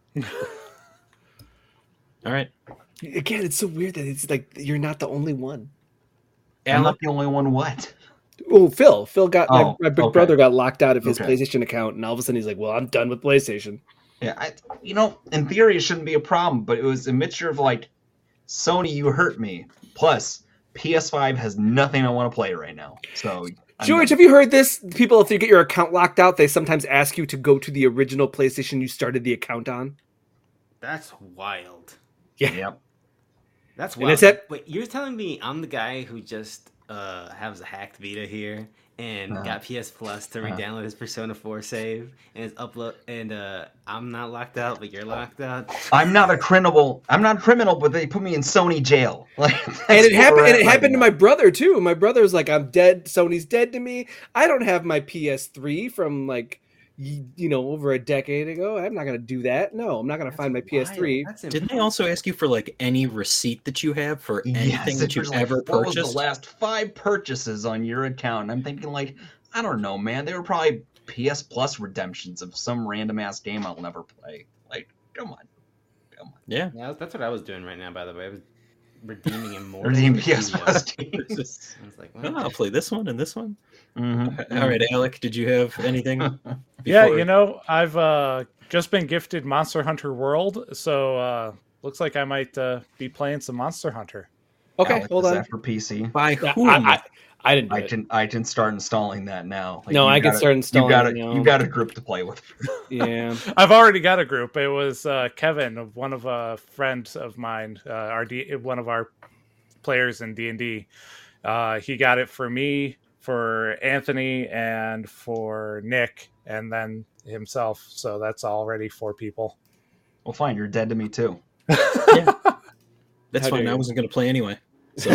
All right. Again, it's so weird that it's like you're not the only one. I'm not Alec, the only one. What? Oh, Phil. Phil got my, Oh, my big okay. brother got locked out of his Okay. PlayStation account, and all of a sudden he's like, "Well, I'm done with PlayStation." Yeah, I, you know, in theory, it shouldn't be a problem, but it was a mixture of like, Sony, you hurt me. Plus, P S five has nothing I want to play right now. So, I'm George, done. have you heard this? People, if you get your account locked out, they sometimes ask you to go to the original PlayStation you started the account on. That's wild. Yep. That's And wild. it's at- Wait, you're telling me I'm the guy who just uh, has a hacked Vita here and Uh-huh. got P S Plus to Uh-huh. re-download his Persona four save and his upload, and uh, I'm not locked out, but you're locked out. I'm not a criminal. I'm not a criminal, but they put me in Sony jail. Like, that's And it where happened. we're And at it right happened to now. my brother too. My brother's like, "I'm dead. Sony's dead to me. I don't have my P S three from like, y- you know, over a decade ago. I'm not gonna do that. No, I'm not gonna find my P S three." That's didn't they also ask you for like any receipt that you have for anything Yes, that it you've was like, ever what was purchased? the last five purchases on your account? And I'm thinking, like, I don't know, man. They were probably P S Plus redemptions of some random ass game I'll never play. Like, come on, come on. Yeah. Yeah, that's what I was doing right now. By the way, I was redeeming Immortal. Redeem P S Plus games. I was like, Oh, well, I'll play this one and this one. Mhm. All right, Alec, did you have anything? Yeah, before- you know, I've uh, just been gifted Monster Hunter World, so uh, looks like I might uh, be playing some Monster Hunter. Okay, Alex, hold is on. that for P C? By Yeah, whom? I, I, I didn't do I it. can I can start installing that now. Like, No, you I can got a- start installing You got it a now. you got a group to play with. Yeah. I've already got a group. It was uh, Kevin, of one of a friend of mine, uh, our D- one of our players in D and D. Uh, he got it for me, for Anthony, and for Nick, and then himself. So that's already four people. Well, fine. You're dead to me too. That's How fine. dare I you. wasn't going to play anyway. So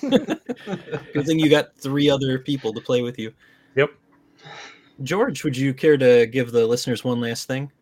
good thing you got three other people to play with you. Yep. George, would you care to give the listeners one last thing?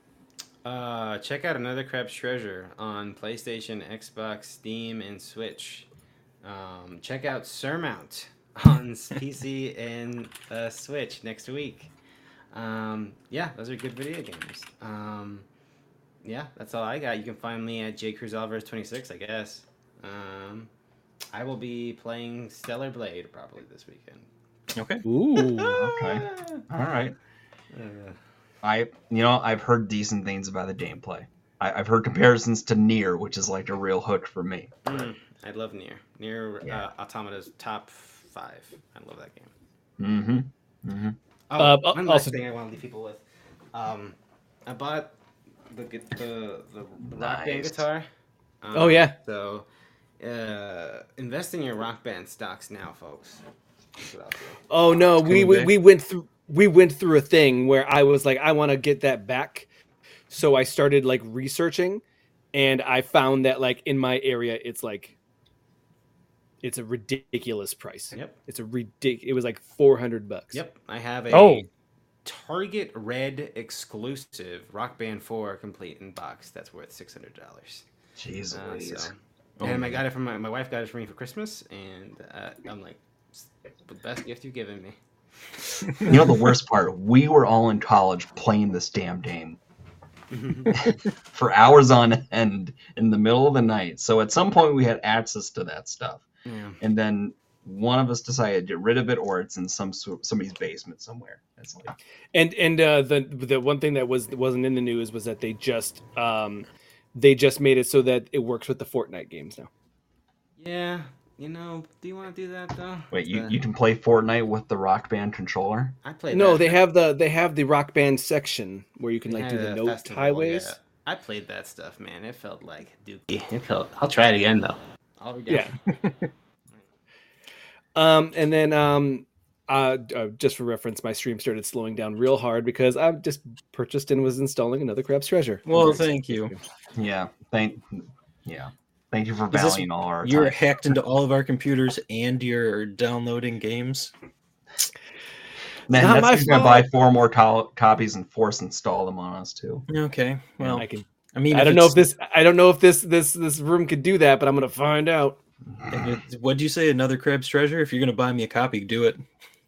Uh, check out Another Crab's Treasure on PlayStation, Xbox, Steam, and Switch. Um, check out Surmount on P C and uh, Switch next week. Um, yeah, those are good video games. Um, yeah, that's all I got. You can find me at J Cruz Alvarez twenty-six, I guess. Um, I will be playing Stellar Blade probably this weekend. Okay. Ooh. Okay. All right. Uh, I you know I've heard decent things about the gameplay. I, I've heard comparisons to Nier, which is like a real hook for me. mm, I love Nier. Nier Yeah. uh, Automata's top five. I love that game. Mm-hmm. Mm-hmm. Oh, Uh, one also- last thing I want to leave people with. Um, I bought the gu- the the rock band Nice. guitar. Um, Oh, yeah. So, uh, invest in your rock band stocks now, folks. That's what I'll do. Oh no, we, coming we back. we went through we went through a thing where I was like, I want to get that back, so I started like researching, and I found that like in my area, it's like it's a ridiculous price. Yep. It's a ridic. It was like four hundred bucks. Yep. I have a Oh. Target Red exclusive Rock Band four complete in box that's worth six hundred dollars. Jeez Uh, Louise. so, Oh and my I got it from my, my wife got it for me for Christmas, and uh, I'm like, "It's the best gift you've given me." You know the worst part? We were all in college playing this damn game for hours on end in the middle of the night. So at some point we had access to that stuff, Yeah. and then one of us decided to get rid of it, or it's in some sort- somebody's basement somewhere. It's like, And and uh, the the one thing that was wasn't in the news was that they just um they just made it so that it works with the Fortnite games now. Yeah, you know, do you want to do that though? wait, you, Uh, you can play Fortnite with the Rock Band controller? I played. No, that. they have the they have the Rock Band section where you can They like had do the a note festival, highways. yeah. I played that stuff, man. It felt like Dookie. It felt. I'll try it again though. I'll be down. Yeah. Um, and then um, uh, uh, just for reference, my stream started slowing down real hard because I just purchased and was installing Another Crab's Treasure. Well, thank you. Yeah, thank, yeah, thank you for Is this- valuing all our You're time. hacked into all of our computers and you're downloading games. Man, not that's my just gonna fault. buy four more co- copies and force install them on us too. Okay. Well, I can. I mean, I don't know if it's- this. I don't know if this this this room could do that, but I'm gonna find out. What'd you say? Another Crab's Treasure? If you're gonna buy me a copy, do it.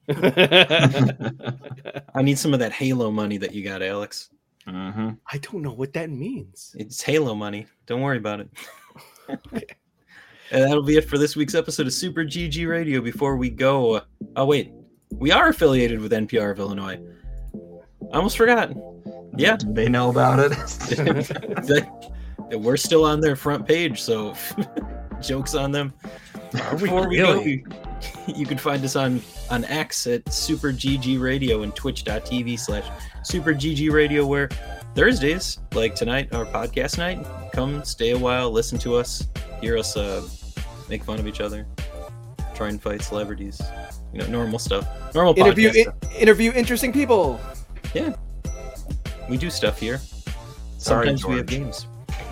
I need some of that Halo money that you got, Alex. Mm-hmm. I don't know what that means. It's Halo money. Don't worry about it. And that'll be it for this week's episode of Super G G Radio. Before we go, oh wait, we are affiliated with N P R of Illinois. I almost forgot. Yeah, They know about it. we're still on their front page, so jokes on them. Are we Before we really? go, you can find us on on X at Super G G Radio and twitch.tv slash Super G G Radio, where Thursdays, like tonight, our podcast night, come stay a while, listen to us, hear us uh, make fun of each other, try and fight celebrities, you know, normal stuff, normal Interview podcast i- stuff. interview interesting people. Yeah, we do stuff here. Sorry, Sometimes we have George. games.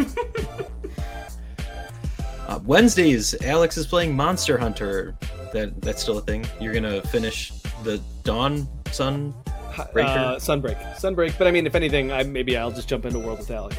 uh, Wednesdays, Alex is playing Monster Hunter. That that's still a thing. You're gonna finish the Dawn Sun. Breaker? Uh, Sunbreak, Sunbreak. But I mean, if anything, I maybe I'll just jump into World with Alec.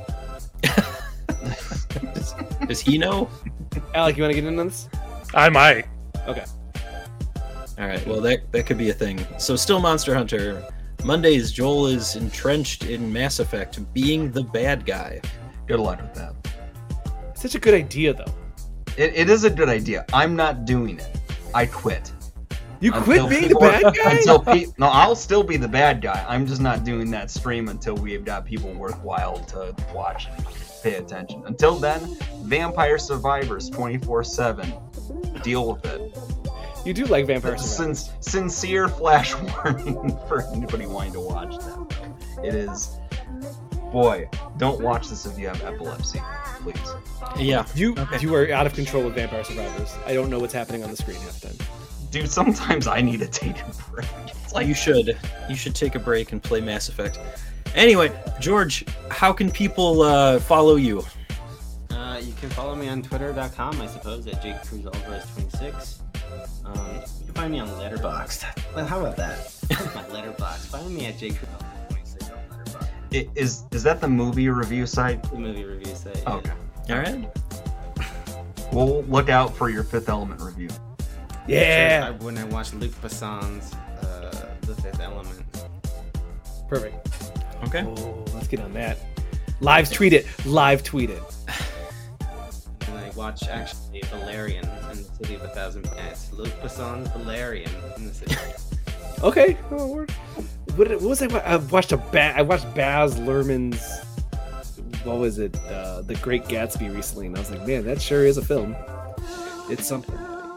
does, does he know? Alec, you want to get into this? I might. Okay. All right. Well, that that could be a thing. So still Monster Hunter. Mondays, Joel is entrenched in Mass Effect, being the bad guy. Good luck with that. Such a good idea, though. It, it is a good idea. I'm not doing it. I quit. You quit Until being the people- bad guy? Until pe- no, I'll still be the bad guy. I'm just not doing that stream until we've got people worthwhile to watch and pay attention. Until then, Vampire Survivors twenty-four seven. Deal with it. You do like Vampire That's a Survivors. sin- sincere flash warning for anybody wanting to watch that. It is. Boy, don't watch this if you have epilepsy, please. Yeah. You Okay. you are out of control with Vampire Survivors. I don't know what's happening on the screen half the time. Dude, sometimes I need to take a break. It's like You should. You should take a break and play Mass Effect. Anyway, George, how can people uh, follow you? Uh, you can follow me on twitter dot com, I suppose, at Jake Cruz Alvarez twenty-six. Um, you can find me on Letterboxd. Well, how about that? That's my Letterboxd. Find me at Jake Cruz Alvarez twenty-six on Letterboxd. I- Is is that the movie review site? The movie review site. yeah. Okay. All right. We'll look out for your Fifth Element review. Yeah. I- when I watched Luc Besson's uh, The Fifth Element. Perfect. Okay. Oh, let's get on that. Live tweet it. Live tweet it. And I watched actually Valerian in the City of a Thousand Planets. Luc Besson's Valerian in the City. Okay. Oh, word. What, what was I? wa- I watched a ba- I watched Baz Luhrmann's. What was it? Uh, the Great Gatsby recently, and I was like, man, that sure is a film. It's something.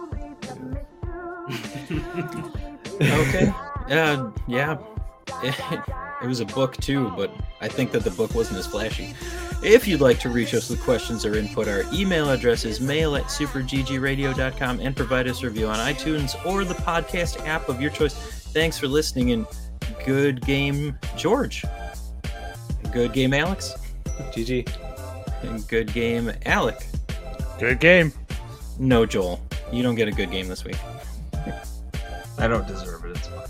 Okay. Uh, yeah. It, it was a book too, but I think that the book wasn't as flashy. If you'd like to reach us with questions or input, our email address is mail at super g g radio dot com and provide us a review on iTunes or the podcast app of your choice. Thanks for listening, and good game, George. Good game, Alex. G G. And good game, Alec. Good game. No, Joel. You don't get a good game this week. I don't deserve it. It's fine.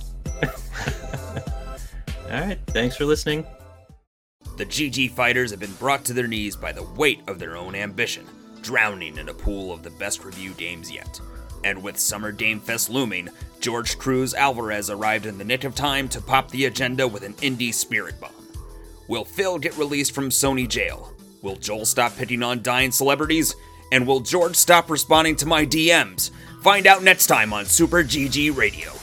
All right. Thanks for listening. The G G fighters have been brought to their knees by the weight of their own ambition, drowning in a pool of the best reviewed games yet. And with Summer Game Fest looming, George Cruz Alvarez arrived in the nick of time to pop the agenda with an indie spirit bomb. Will Phil get released from Sony jail? Will Joel stop hitting on dying celebrities? And will George stop responding to my D Ms? Find out next time on Super G G Radio.